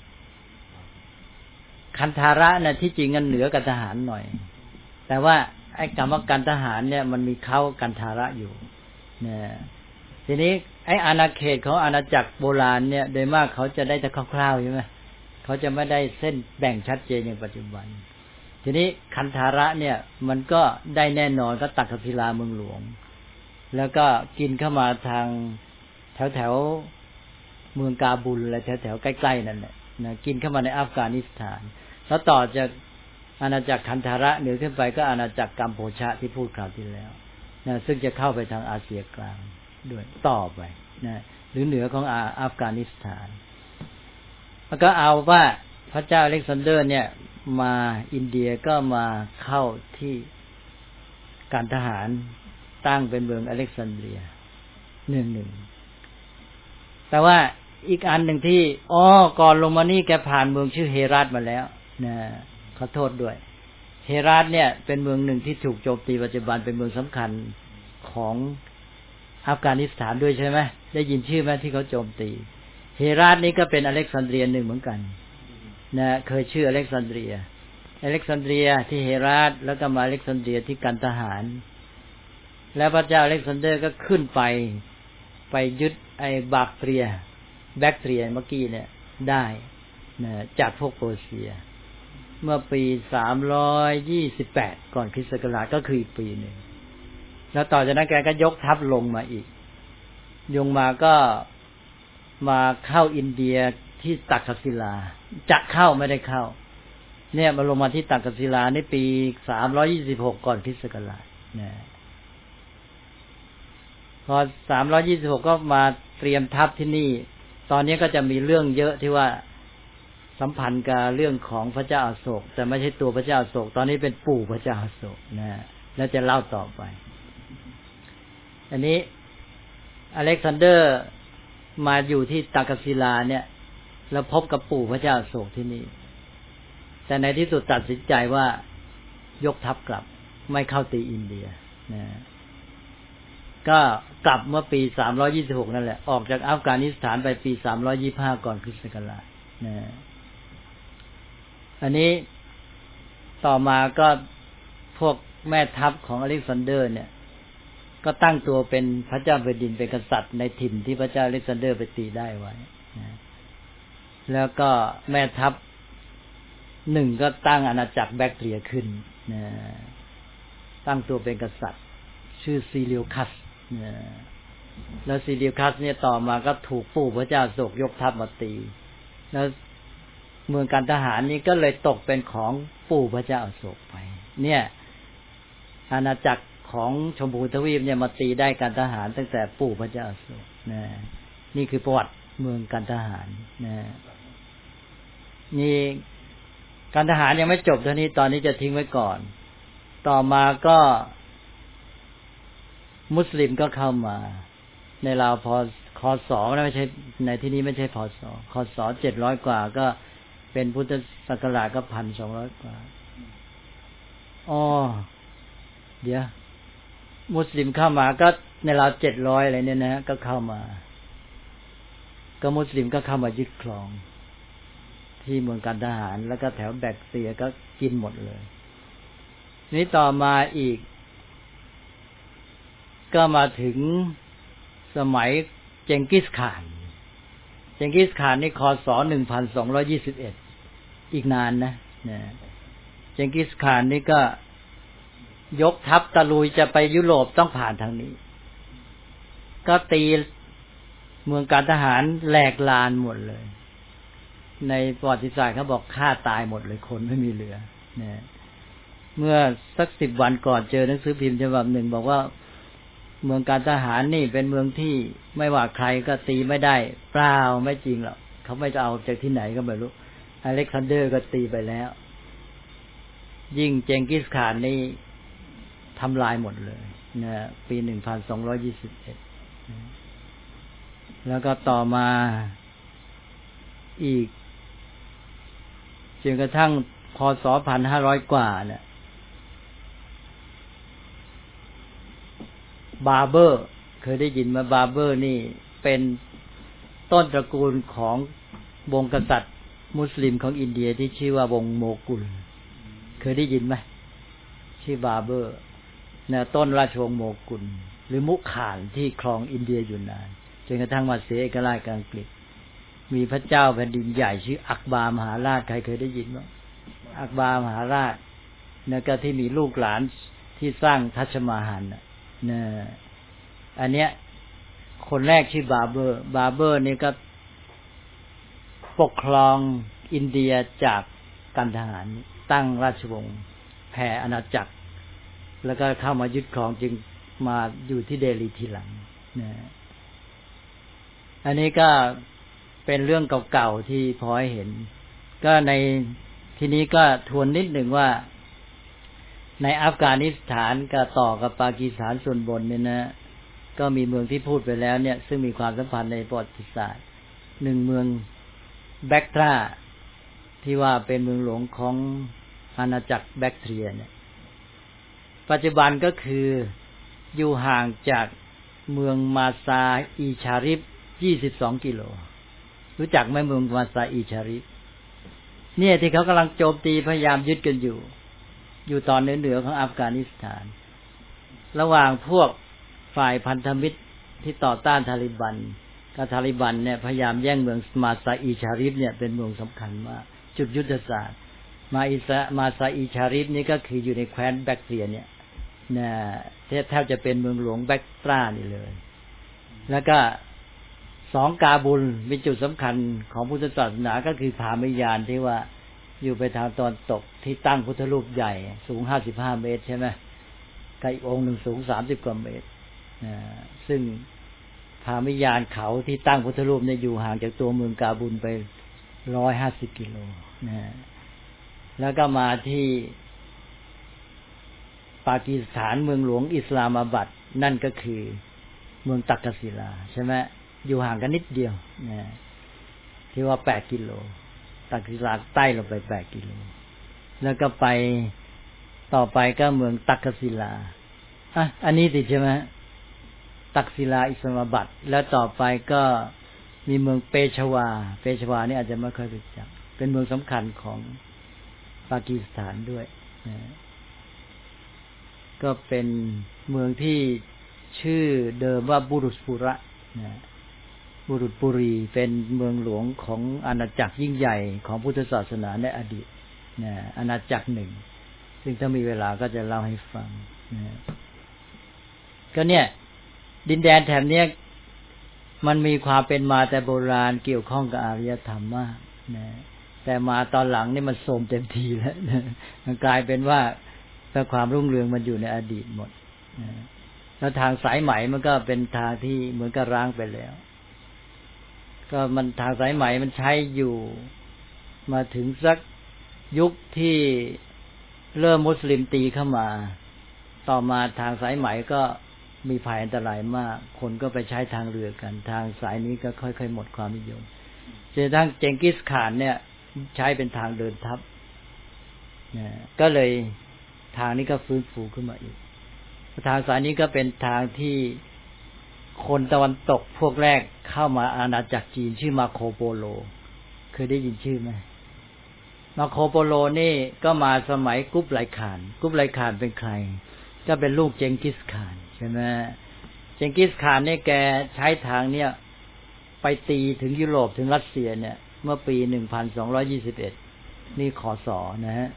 คันธาระนะที่จริงกันเหนือกันทหารหน่อยแต่ว่าไอ้คำว่ากันทหารเนี่ยมันมีเขากันธาระอยู่นะทีนี้ไอ้อาณาเขตของอาณาจักรโบราณเนี่ยโดยมากเขาจะได้แต่คร่าวๆใช่ไหมเขาจะไม่ได้เส้นแบ่งชัดเจนอย่างปัจจุบันทีนี้คันธาระเนี่ยมันก็ได้แน่นอนก็ตักกศิลาเมืองหลวงแล้วก็กินเข้ามาทางแถวแถวเมืองกาบุลและแถวแถวใกล้ๆนั่นแหละนะกินเข้ามาในอัฟกานิสถานแล้วต่อจากอาณาจักรคันธาระเหนือขึ้นไปก็อาณาจักรกัมพูชาที่พูดคราวที่แล้วนะซึ่งจะเข้าไปทางอาเซียกลางด้วยต่อไปนะหรือเหนือของอัฟกานิสถานแล้วก็เอาว่าพระเจ้าอเล็กซานเดอร์เนี่ยมาอินเดียก็มาเข้าที่การทหารตั้งเป็นเมืองอเล็กซานเดรียหนึ่งหนึ่งแต่ว่าอีกอันหนึ่งที่อ๋อก่อนลงมานี่แกผ่านเมืองชื่อเฮรัตมาแล้วนะขอโทษด้วยเฮรัตเนี่ยเป็นเมืองหนึ่งที่ถูกโจมตีปัจจุบันเป็นเมืองสำคัญของอัฟกานิสถานด้วยใช่ไหมได้ยินชื่อไหมที่เขาโจมตีเฮรัตนี่ก็เป็นอเล็กซานเดรียหนึ่งเหมือนกันนะเคยชื่ออเล็กซานเดรียอเล็กซานเดรียที่เฮรัตแล้วก็มาอเล็กซานเดรียที่กันทหารแล้วพระเจ้าอเล็กซานเดอร์ก็ขึ้นไปไปยึดไอ้บากเตรียแบคเทียเมื่อกี้เนี่ยได้นะจากพวกเปอร์เซียเมื่อปีสามร้อยยี่สิบแปดก่อนคริสต์ศักราชก็คืออีกปีหนึ่งแล้วต่อจากนั้นแกก็ยกทัพลงมาอีกยงมาก็มาเข้าอินเดียที่ตักกศิลาจะเข้าไม่ได้เข้าเนี่ยมาลงมาที่ตักกศิลาในปีสามร้อยยี่สิบหกก่อนคริสต์ศักราชนะพอสามร้อยยี่สิบหกก็มาเตรียมทัพที่นี่ตอนนี้ก็จะมีเรื่องเยอะที่ว่าสัมพันธ์กับเรื่องของพระเจ้าอโศกแต่ไม่ใช่ตัวพระเจ้าอโศกตอนนี้เป็นปู่พระเจ้าอโศกนะแล้วจะเล่าต่อไปอันนี้อเล็กซานเดอร์มาอยู่ที่ตากศิลาเนี่ยแล้วพบกับปู่พระเจ้าอโศกที่นี่แต่ในที่สุดตัดสินใจว่ายกทัพกลับไม่เข้าตีอินเดียนะก็กลับเมื่อปีสามร้อยยี่สิบหกนั่นแหละออกจากอัฟกานิสถานไปปีสามร้อยยี่สิบห้าก่อนคริสต์ศักราชนะอันนี้ต่อมาก็พวกแม่ทัพของอเล็กซานเดอร์เนี่ยก็ตั้งตัวเป็นพระเจ้าแผ่นดินเป็นกษัตริย์ในถิ่นที่พระเจ้าอเล็กซานเดอร์ไปตีได้ไว้นะแล้วก็แม่ทัพหนึ่งก็ตั้งอาณาจักรแบคทีเรียขึ้นนะตั้งตัวเป็นกษัตริย์ชื่อซีเลียคัสนะแล้วซีเลียคัสเนี่ยต่อมาก็ถูกปู่พระเจ้าอโศกยกทัพมาตีแล้วเมืองการทหารนี้ก็เลยตกเป็นของปู่พระเจ้าอโศกไปเนี่ยอาณาจักรของชมพูทวีปเนี่ยมาตีได้การทหารตั้งแต่ปู่พระเจ้าอโศกนะนี่คือประวัติเมืองการทหารนะนี่การทหารยังไม่จบเท่านี้ตอนนี้จะทิ้งไว้ก่อนต่อมาก็มุสลิมก็เข้ามาในราวพคศไม่ใช่ในที่นี้ไม่ใช่พศคศเจ็ดร้อยกว่าก็เป็นพุทธศักราชก็ หนึ่งพันสองร้อย กว่าอ๋อเดี๋ยวมุสลิมเข้ามาก็ในราวเจ็ดร้อยอะไรเนี่ยนะก็เข้ามาก็มุสลิมก็เข้ามายึดครองที่เมืองกันดารแล้วก็แถวแบกเซียก็กินหมดเลยนี้ต่อมาอีกก็มาถึงสมัยเจงกิสข่านเจงกิสข่านนี่คศหนึ่งพันสองร้อยยี่สิบเอ็ดอีกนานนะนะเจงกิสข่านนี่ก็ยกทัพตะลุยจะไปยุโรปต้องผ่านทางนี้ก็ตีเมืองการทหารแหลกลานหมดเลยในประวัติศาสตร์เขาบอกฆ่าตายหมดเลยคนไม่มีเหลือนะเมื่อสักสิบวันก่อนเจอหนังสือพิมพ์ฉบับหนึ่งบอกว่าเมืองการทหารนี่เป็นเมืองที่ไม่ว่าใครก็ตีไม่ได้เปล่าไม่จริงหรอกเขาไม่จะเอาจากที่ไหนก็ไม่รู้อเล็กซานเดอร์ก็ตีไปแล้วยิ่งเจงกิสข่านนี่ทำลายหมดเลยนะปีหนึ่งพันสองร้อยยี่สิบเอ็ดแล้วก็ต่อมาอีกจนกระทั่งพศหนึ่งพันห้าร้อยกว่าเนี่ยบาเบอร์เคยได้ยินมาบาเบอร์นี่เป็นต้นตระกูลของวงกษัตริย์มุสลิมของอินเดียที่ชื่อว่าวงโมกุลเคยได้ยินไหมชื่อบาเบอร์เนี่ยต้นราชวงศ์โมกุลหรือมุขานที่ครองอินเดียอยู่นานจนกระทั่งมาเสียเอกราชกับอังกฤษมีพระเจ้าแผ่นดินใหญ่ชื่ออักบาร์มหาราชใครเคยได้ยินบ้างอักบาร์มหาราชเนี่ยก็ที่มีลูกหลานที่สร้างทัชมาฮัลน่ะเนี่ยอันเนี้ยคนแรกชื่อบาเบอร์บาเบอร์นี่ก็ปกครองอินเดียจากกันทหารตั้งราชวงศ์แผ่อาณาจักรแล้วก็เข้ามายึดครองจึงมาอยู่ที่เดลีทีหลังนะอันนี้ก็เป็นเรื่องเก่าๆที่พอให้เห็นก็ในที่นี้ก็ทวนนิดหนึ่งว่าในอัฟกานิสถานก็ต่อกับปากีสถานส่วนบนเนี่ยนะก็มีเมืองที่พูดไปแล้วเนี่ยซึ่งมีความสัมพันธ์ในประวัติศาสตร์หนึ่งเมืองแบคทราที่ว่าเป็นเมืองหลวงของอาณาจักรแบคทีเรียเนี่ยปัจจุบันก็คืออยู่ห่างจากเมืองมาซาอีชาริฟยี่สิบสองกิโลรู้จักไหมเมืองมาซาอีชาริฟเนี่ยที่เขากำลังโจมตีพยายามยึดกันอยู่อยู่ตอนเหนือๆของอัฟกานิสถานระหว่างพวกฝ่ายพันธมิตรที่ต่อต้านทาลิบันกับทาลิบันเนี่ยพยายามแย่งเมืองมาซาอีชาริฟเนี่ยเป็นเมืองสำคัญมากจุดยุทธศาสตร์มาอิซามาซาอีชาริฟนี่ก็คืออยู่ในแคว้นแบคทีเรียเนี่ยนะแทบจะเป็นเมืองหลวงแบคตรานี่เลยแล้วก็สองกาบุลเป็นจุดสำคัญของพุทธศาสนาก็คือพาหมิยานที่ว่าอยู่ไปทางตอนตกที่ตั้งพุทธรูปใหญ่สูงห้าสิบห้าเมตรใช่ไหมกับอีกองค์หนึ่งสูงสามสิบกว่าเมตรนะซึ่งพาหมิยานเขาที่ตั้งพุทธรูปเนี่ยอยู่ห่างจากตัวเมืองกาบุลไปหนึ่งร้อยห้าสิบกิโลนะแล้วก็มาที่ปากีสถานเมืองหลวงอิสลามาบัดนั่นก็คือเมืองตักกศิลาใช่ไหมอยู่ห่างกันนิดเดียวนะที่ว่าแปดกิโลตักกศิลาใต้ลงไปแปดกิโลแล้วก็ไปต่อไปก็เมืองตักกศิลาอ่ะอันนี้สิใช่ไหมตักศิลาอิสลามาบัดแล้วต่อไปก็มีเมืองเปชวาเปชวานี่อาจจะไม่ค่อยรู้จักเป็นเมืองสำคัญของปากีสถานด้วยนะก็เป็นเมืองที่ชื่อเดิมว่าบุรุษปุระนะบุรุษปุรีเป็นเมืองหลวงของอาณาจักรยิ่งใหญ่ของพุทธศาสนาในอดีตนะอาณาจักรหนึ่งซึ่งถ้ามีเวลาก็จะเล่าให้ฟังนะก็เนี่ยดินแดนแถบนี้มันมีความเป็นมาแต่โบราณเกี่ยวข้องกับอารยธรรมมากนะแต่มาตอนหลังนี่มันโทรมเต็มทีแล้วนะมันกลายเป็นว่าถ้าความรุ่งเรืองมันอยู่ในอดีตหมดนะแล้วทางสายไหมมันก็เป็นทางที่เหมือนกับร้างไปแล้วก็มันทางสายไหมมันใช้อยู่มาถึงสักยุคที่เริ่มมุสลิมตีเข้ามาต่อมาทางสายไหมก็มีภัยอันตรายมากคนก็ไปใช้ทางเรือกันทางสายนี้ก็ค่อยๆหมดความนิยมจนกระทั่งเจงกิสข่านเนี่ยใช้เป็นทางเดินทัพนะก็เลยทางนี้ก็ฟื้นฟูขึ้นมาอีกทางสายนี้ก็เป็นทางที่คนตะวันตกพวกแรกเข้ามาอาณาจักรจีนชื่อมาโคโปโลเคยได้ยินชื่อไหมมาโคโปโลนี่ก็มาสมัยกุ๊บไลข่านกุ๊บไลข่านเป็นใครก็เป็นลูกเจงกิสข่านใช่ไหมเจงกิสข่านเนี่ยแกใช้ทางเนี่ยไปตีถึงยุโรปถึงรัสเซียเนี่ยเมื่อปีหนึ่งพันสองร้อยยี่สิบเอ็ดนี่คศนะฮะ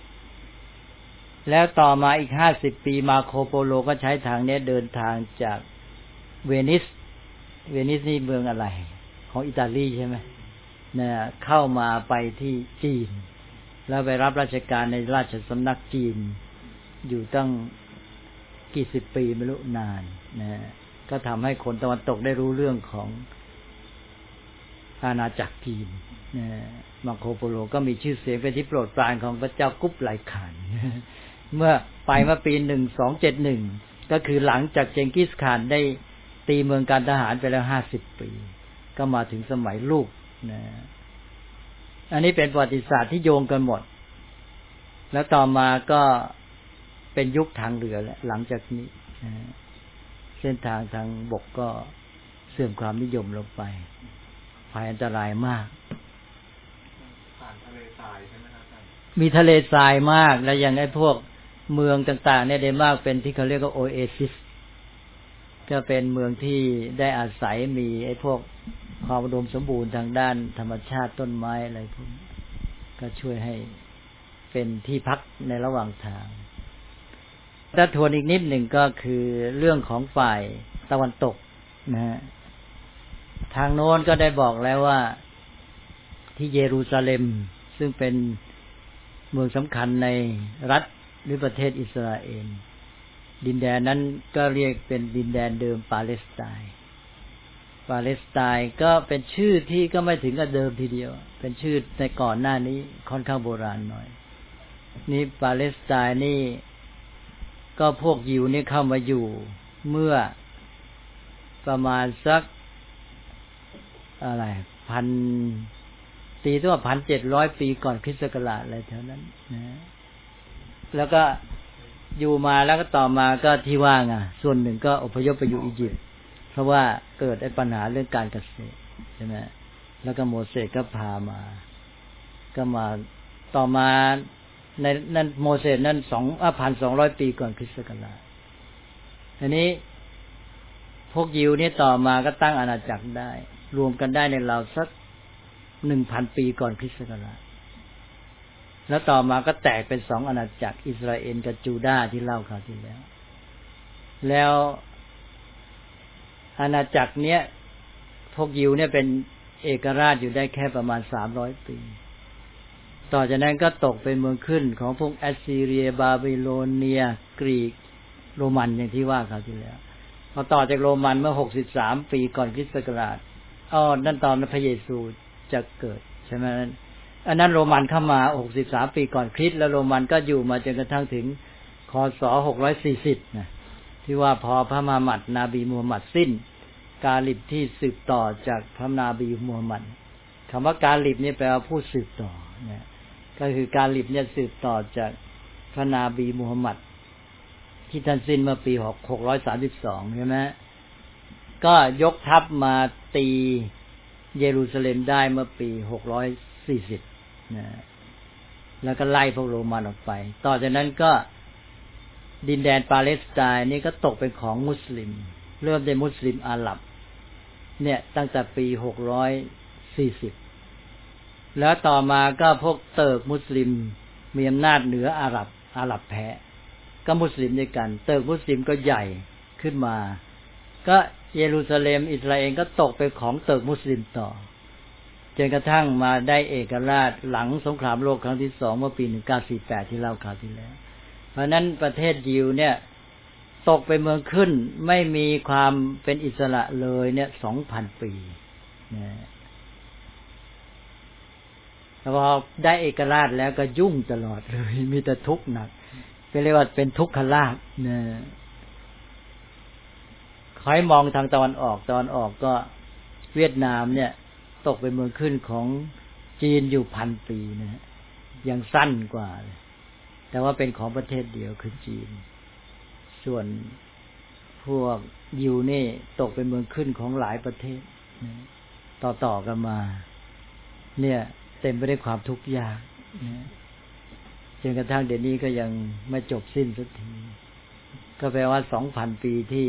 แล้วต่อมาอีกห้าสิบปีมาโคโปโลก็ใช้ทางนี้เดินทางจากเวนิสเวนิสนี่เมืองอะไรของอิตาลีใช่ไหมเนี่ยเข้ามาไปที่จีนแล้วไปรับราชการในราชสำนักจีนอยู่ตั้งกี่สิบปีไม่รู้นานนะก็ทำให้คนตะวันตกได้รู้เรื่องของอาณาจักรจีนนะมาโคโปโลก็มีชื่อเสียงเป็นที่โปรดปรานของพระเจ้ากุ๊บไลข่านเมื่อไปเมื่อปีหนึ่งสองเจ็ดหนึ่งก็คือหลังจากเจงกิสข่านได้ตีเมืองการทหารไปแล้วห้าสิบปีก็มาถึงสมัยลูกนะอันนี้เป็นประวัติศาสตร์ที่โยงกันหมดแล้วต่อมาก็เป็นยุคทางเรือแล้วหลังจากนี้นะเส้นทางทางบกก็เสื่อมความนิยมลงไปภัยอันตรายมากผ่านทะเลทรายใช่ไหมครับมีทะเลทรายมากและอย่างไอ้พวกเมืองต่างๆเนี่ยได้มากเป็นที่เขาเรียกว่าโอเอซิสก็เป็นเมืองที่ได้อาศัยมีไอ้พวกความอุดมสมบูรณ์ทางด้านธรรมชาติต้นไม้อะไรพวกนี้ก็ช่วยให้เป็นที่พักในระหว่างทางถ้าทวนอีกนิดหนึ่งก็คือเรื่องของฝ่ายตะวันตกนะฮะทางโน้นก็ได้บอกแล้วว่าที่เยรูซาเล็มซึ่งเป็นเมืองสำคัญในรัฐหรือประเทศอิสราเอลดินแดนนั้นก็เรียกเป็นดินแดนเดิมปาเลสไตน์ปาเลสไตน์ก็เป็นชื่อที่ก็ไม่ถึงกับเดิมทีเดียวเป็นชื่อในก่อนหน้านี้ค่อนข้างโบราณหน่อยนี่ปาเลสไตน์นี่ก็พวกยิวนี่เข้ามาอยู่เมื่อประมาณสักอะไรพันตีตัวพันเจ็ดร้อยปีก่อนคริสต์ศักราชอะไรแถวนั้นนะแล้วก็อยู่มาแล้วก็ต่อมาก็ที่ว่างอ่ะส่วนหนึ่งก็อพยพไปอยู่อียิปต์เพราะว่าเกิดไอ้ปัญหาเรื่องการเกษตรใช่ไหมแล้วก็โมเสสก็พามาก็มาต่อมาในนั้นโมเสสนั้นสองพันสองร้อยปีก่อนคริสต์ศักราชทีนี้พวกยิวนี่ต่อมาก็ตั้งอาณาจักรได้รวมกันได้ในราวสักหนึ่งพันปีก่อนคริสต์ศักราชแล้วต่อมาก็แตกเป็นสองอาณาจักรอิสราเอลกับจูดาห์ที่เล่าคราวที่แล้วแล้วอาณาจักรเนี้ยพวกยิวเนี่ยเป็นเอกราชอยู่ได้แค่ประมาณสามร้อยปีต่อจากนั้นก็ตกเป็นเมืองขึ้นของพวกแอสซีเรียบาบิโลเนียกรีกโรมันอย่างที่ว่าคราวที่แล้วพอต่อจากโรมันเมื่อหกสิบสามปีก่อนคริสต์ศักราชอ้อนั่นตอนพระเยซูจะเกิดใช่ไหมอันนั้นโรมันเข้ามาหกสิบสามปีก่อนคริสต์แล้วโรมันก็อยู่มาจนกระทั่งถึงคศหกร้อยสี่สิบนะที่ว่าพอพระมุฮัมมัดนบีมูฮัมหมัดสิ้นกาลิบที่สืบต่อจากพระนบีมูฮัมหมัดคำว่ากาลิบนี่แปลว่าผู้สืบต่อนะก็คือการลิบเนี่ยสืบต่อจากพระนบีมูฮัมหมัดที่ท่านสิ้นเมื่อปีหกร้อยสามสิบสองใช่ไหมก็ยกทัพมาตีเยรูซาเล็มได้เมื่อปีหกร้อยสี่สิบนะแล้วก็ไล่พวกโรมันออกไปต่อจากนั้นก็ดินแดนปาเลสไตน์นี่ก็ตกเป็นของมุสลิมเริ่มได้มุสลิมอาหรับเนี่ยตั้งแต่ปีหกร้อยสี่สิบแล้วต่อมาก็พวกเติร์กมุสลิมมีอำนาจเหนืออาหรับอาหรับแพ้ก็มุสลิมด้วยกันเติร์กมุสลิมก็ใหญ่ขึ้นมาก็เยรูซาเล็มอิสราเอลก็ตกเป็นของเติร์กมุสลิมต่อจนกระทั่งมาได้เอกราชหลังสงครามโลกครั้งที่สองเมื่อปีหนึ่งเก้าสี่แปดที่เล่าข่าวที่แล้วเพราะนั้นประเทศยิวเนี่ยตกเป็นเมืองขึ้นไม่มีความเป็นอิสระเลยเนี่ย สองพัน ปีนะพอได้เอกราชแล้วก็ยุ่งตลอดเลยมีแต่ทุกข์หนักก็เรียกว่าเป็นทุกขลาภนะใครมองทางตะวันออกตะวันออกก็เวียดนามเนี่ยตกเป็นเมืองขึ้นของจีนอยู่พันปีนะยังสั้นกว่าแต่ว่าเป็นของประเทศเดียวคือจีนส่วนพวกยิวนี่ตกเป็นเมืองขึ้นของหลายประเทศนะต่อๆกันมาเนี่ยเต็มไปด้วยความทุกข์ยากนะจนกระทั่งเดี๋ยวนี้ก็ยังไม่จบสิ้นสักทีก็แปลว่า สองพัน ปีที่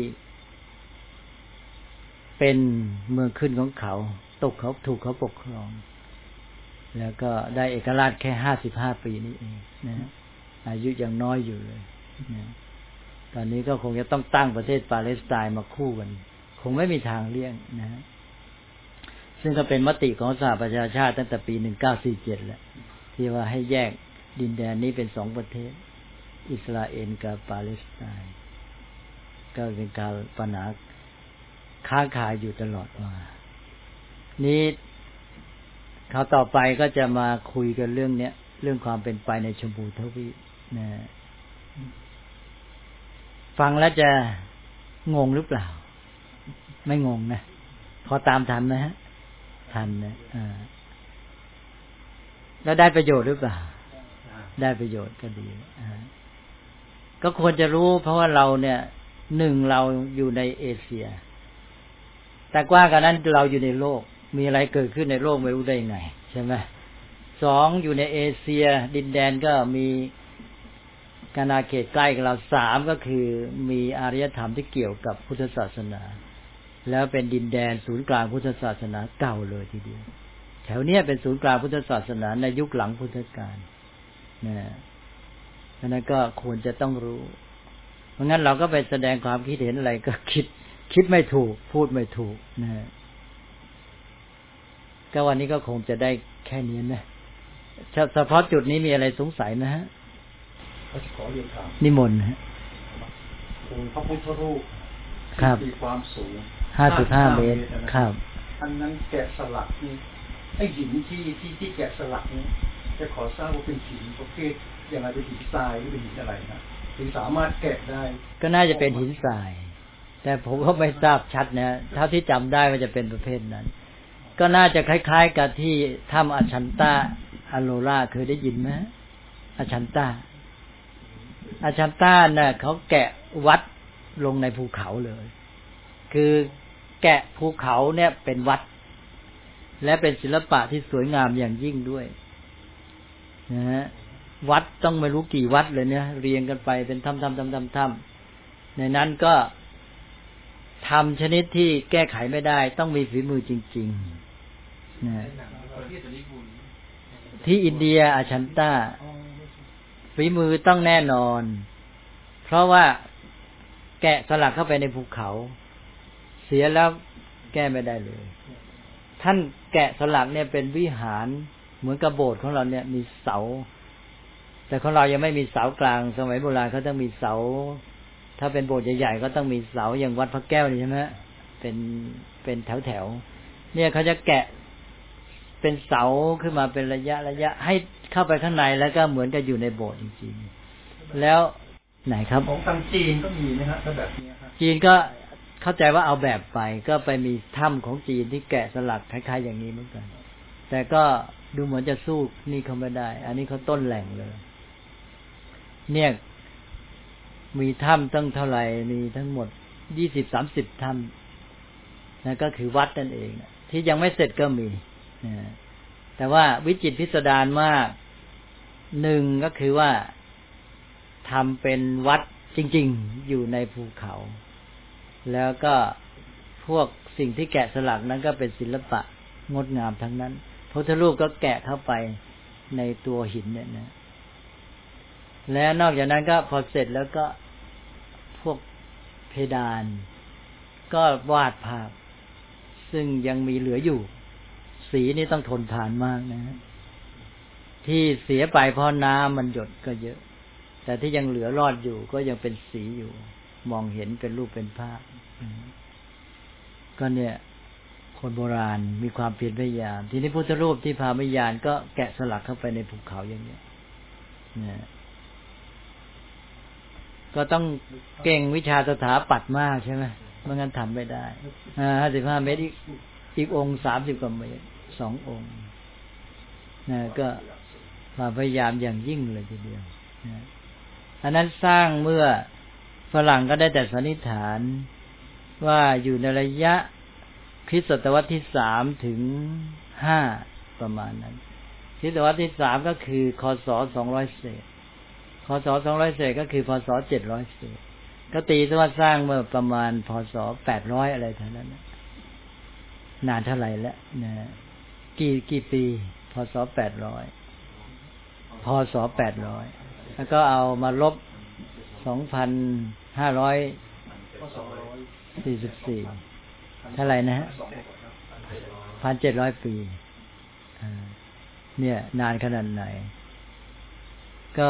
เป็นเมืองขึ้นของเขาตกเขาถูกเขาปกครองแล้วก็ได้เอกราชแค่ห้าสิบห้าปีนี้เองนะอายุยังน้อยอยู่เลยนะตอนนี้ก็คงจะต้องตั้งประเทศปาเลสไตน์มาคู่กันคงไม่มีทางเลี่ยงนะซึ่งก็เป็นมติของสหประชาชาติตั้งแต่ปีหนึ่งเก้าสี่เจ็ดแหละที่ว่าให้แยกดินแดนนี้เป็นสองประเทศอิสราเอลกับปาเลสไตน์ก็เป็นการปัญหาค้างคาอยู่ตลอดมานี้เขาต่อไปก็จะมาคุยกันเรื่องเนี้ยเรื่องความเป็นไปในชมพูทวีปนะฟังแล้วจะงงหรือเปล่าไม่งงนะพอตามทันนะฮะทันนะอ่าแล้วได้ประโยชน์หรือเปล่าได้ประโยชน์ก็ดีอ่าก็ควรจะรู้เพราะว่าเราเนี่ยหนึ่งเราอยู่ในเอเชียแต่กว่ากันนั้นเราอยู่ในโลกมีอะไรเกิดขึ้นในโลกไม่รู้ได้ไงใช่ไหมสองอยู่ในเอเชียดินแดนก็มีอาณาเขตใกล้กับเราสามก็คือมีอารยธรรมที่เกี่ยวกับพุทธศาสนาแล้วเป็นดินแดนศูนย์กลางพุทธศาสนาเก่าเลยทีเดียวแถวเนี้ยเป็นศูนย์กลางพุทธศาสนาในยุคหลังพุทธกาลนะฉะนั้นก็ควรจะต้องรู้เพราะงั้นเราก็ไปแสดงความคิดเห็นอะไรก็คิดคิดไม่ถูกพูดไม่ถูกนะก็วันนี้ก็คงจะได้แค่นี้นะเฉพาะจุดนี้มีอะไรสงสัยนะฮะขอเรียนถามนิมนต์ฮะองค์พระพุทธรูปมีความสูงห้าสิบห้าเมตรครับอันนั้นแกะสลักนี่ไอ้หินที่ที่ที่แกะสลักนี้จะขอทราบว่าเป็นหินประเภทอย่างไรเป็นหินทรายหรือเป็นหินอะไรนะถึงสามารถแกะได้ก็น่าจะเป็นหินทรายแต่ผมก็ไม่ทราบชัดนะเท่าที่จำได้ว่าจะเป็นประเภทนั้นก็น่าจะคล้ายๆกับที่ถ้ำอาชันตาอโลราเคยได้ยินไหมอาชันตาอาชันตาเนี่ยเขาแกะวัดลงในภูเขาเลยคือแกะภูเขาเนี่ยเป็นวัดและเป็นศิลปะที่สวยงามอย่างยิ่งด้วยนะฮะวัดต้องไม่รู้กี่วัดเลยเนี่ยเรียงกันไปเป็นถ้ำๆๆๆในนั้นก็ทำชนิดที่แก้ไขไม่ได้ต้องมีฝีมือจริงๆนะที่อินเดียอาชันตาฝีมือต้องแน่นอนเพราะว่าแกะสลักเข้าไปในภูเขาเสียแล้วแก้ไม่ได้เลยท่านแกะสลักเนี่ยเป็นวิหารเหมือนกับโบสถ์ของเราเนี่ยมีเสาแต่ของเรายังไม่มีเสากลางสมัยโบราณเขาต้องมีเสาถ้าเป็นโบสถ์ใหญ่ๆก็ต้องมีเสาอย่างวัดพระแก้วนี่ใช่ไหมเป็นเป็นแถวๆเนี่ยเขาจะแกะเป็นเสาขึ้นมาเป็นระยะระยะให้เข้าไปข้างในแล้วก็เหมือนกับอยู่ในโบสถ์จริงๆแล้วไหนครับของทางจีนก็มีนะฮะถ้าแบบนี้ครับจีนก็เข้าใจว่าเอาแบบไปก็ไปมีถ้ำของจีนที่แกะสลักคล้ายๆอย่างนี้เหมือนกันแต่ก็ดูเหมือนจะสู้นี่เขาไม่ได้อันนี้เขาต้นแหล่งเลยเนี่ยมีถ้ำตั้งเท่าไหร่มีทั้งหมดยี่สิบสามสิบถ้ำนั่นก็คือวัดนั่นเองที่ยังไม่เสร็จก็มีแต่ว่าวิจิตรพิสดารมากหนึ่งก็คือว่าทำเป็นวัดจริงๆอยู่ในภูเขาแล้วก็พวกสิ่งที่แกะสลักนั้นก็เป็นศิลปะงดงามทั้งนั้นพระพุทธรูปก็แกะเข้าไปในตัวหินเนี่ยนะและนอกจากนั้นก็พอเสร็จแล้วก็พวกเพดานก็วาดภาพซึ่งยังมีเหลืออยู่สีนี่ต้องทนทานมากนะที่เสียไปเพราะน้ำมันหยดก็เยอะแต่ที่ยังเหลือรอดอยู่ก็ยังเป็นสีอยู่มองเห็นเป็นรูปเป็นภาพก็เนี่ยคนโบราณมีความเพียรพยายามทีนี้พุทธรูปที่พาไม่ยานก็แกะสลักเข้าไปในภูเขาอย่างเนี้ยนะก็ต้องเก่งวิชาสถาปัตย์มากใช่ไหมไม่งั้นทำไม่ได้อ่าห้าสิบห้าเมตรอีกอีกองค์สามสิบกว่าเมตรสององค์นะก็ความพยายามอย่างยิ่งเลยทีเดียวนะอันนั้นสร้างเมื่อฝรั่งก็ได้แต่สันนิษฐานว่าอยู่ในระยะคริสตศตวรรษที่สามถึงห้าประมาณนั้นคริสตศตวรรษที่สามก็คือคศสองร้อยเศษคศสองร้อยเศษก็คือพศเจ็ดร้อยเศษก็ตีซะว่าสร้างเมื่อประมาณพศแปดร้อยอะไรเท่านั้นนานเท่าไหร่แล้วนะกี่กี่ปีพศแปดร้อยพศแปดร้อยแล้วก็เอามาลบสองพันห้าร้อยสี่สิบสี่เท่าไหร่นะฮะพันเจ็ดร้อยปีเนี่ยนานขนาดไหนก็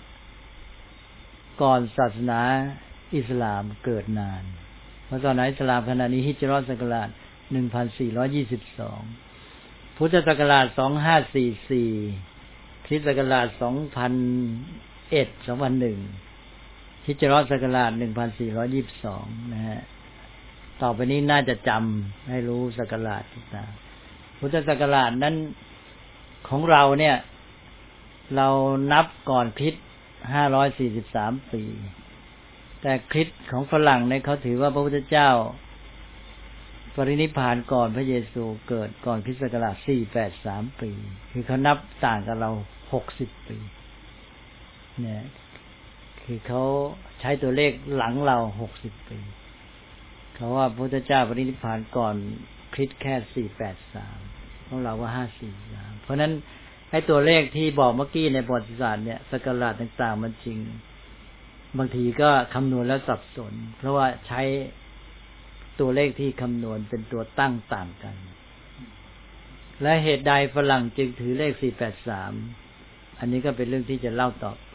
ก่อนศาสนาอิสลามเกิดนานเพราะตอนนั้นอิสลามขณะนี้ฮิจเราะห์ศักราชหนึ่งพันสี่ร้อยยี่สิบสองพุทธศักราชสองพันห้าร้อยสี่สิบสี่คริสตศักราชสองพันเอ็ด สองพันหนึ่งฮิจเราะห์ศักราชหนึ่งพันสี่ร้อยยี่สิบสองนะฮะต่อไปนี้น่าจะจำให้รู้ศักราชต่างๆพุทธศักราชนั้นของเราเนี่ยเรานับก่อนคริสต์ห้าร้อยสี่สิบสามปีแต่คริสต์ของฝรั่งเนี่ยเขาถือว่าพระพุทธเจ้าปรินิพพานก่อนพระเยซูเกิดก่อนคริสต์ศักราชสี่ร้อยแปดสิบสามปีคือเขานับต่างกับเราหกสิบปีเนี่ยคือเขาใช้ตัวเลขหลังเราหกสิบปีเขาว่าพระพุทธเจ้าปรินิพพานก่อนคริสต์แค่สี่ร้อยแปดสิบสามของเราว่าห้าร้อยสี่สิบสามเพราะนั้นไอ้ตัวเลขที่บอกเมื่อกี้ในประวัติศาสตร์เนี่ยศักราชต่างๆมันจริงบางทีก็คำนวณแล้วสับสนเพราะว่าใช้ตัวเลขที่คำนวณเป็นตัวตั้งต่างกันและเหตุใดฝรั่งจึงถือเลขสี่ร้อยแปดสิบสามอันนี้ก็เป็นเรื่องที่จะเล่าต่อไป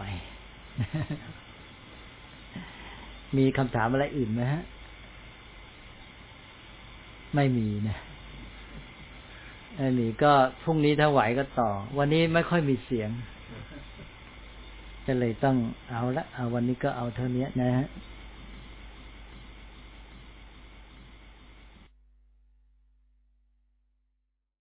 มีคำถามอะไรอื่นไหมฮะไม่มีนะไม่มีก็พรุ่งนี้ถ้าไหวก็ต่อวันนี้ไม่ค่อยมีเสียงจะเลยต้องเอาละเอาวันนี้ก็เอาเท่านี้นะฮะ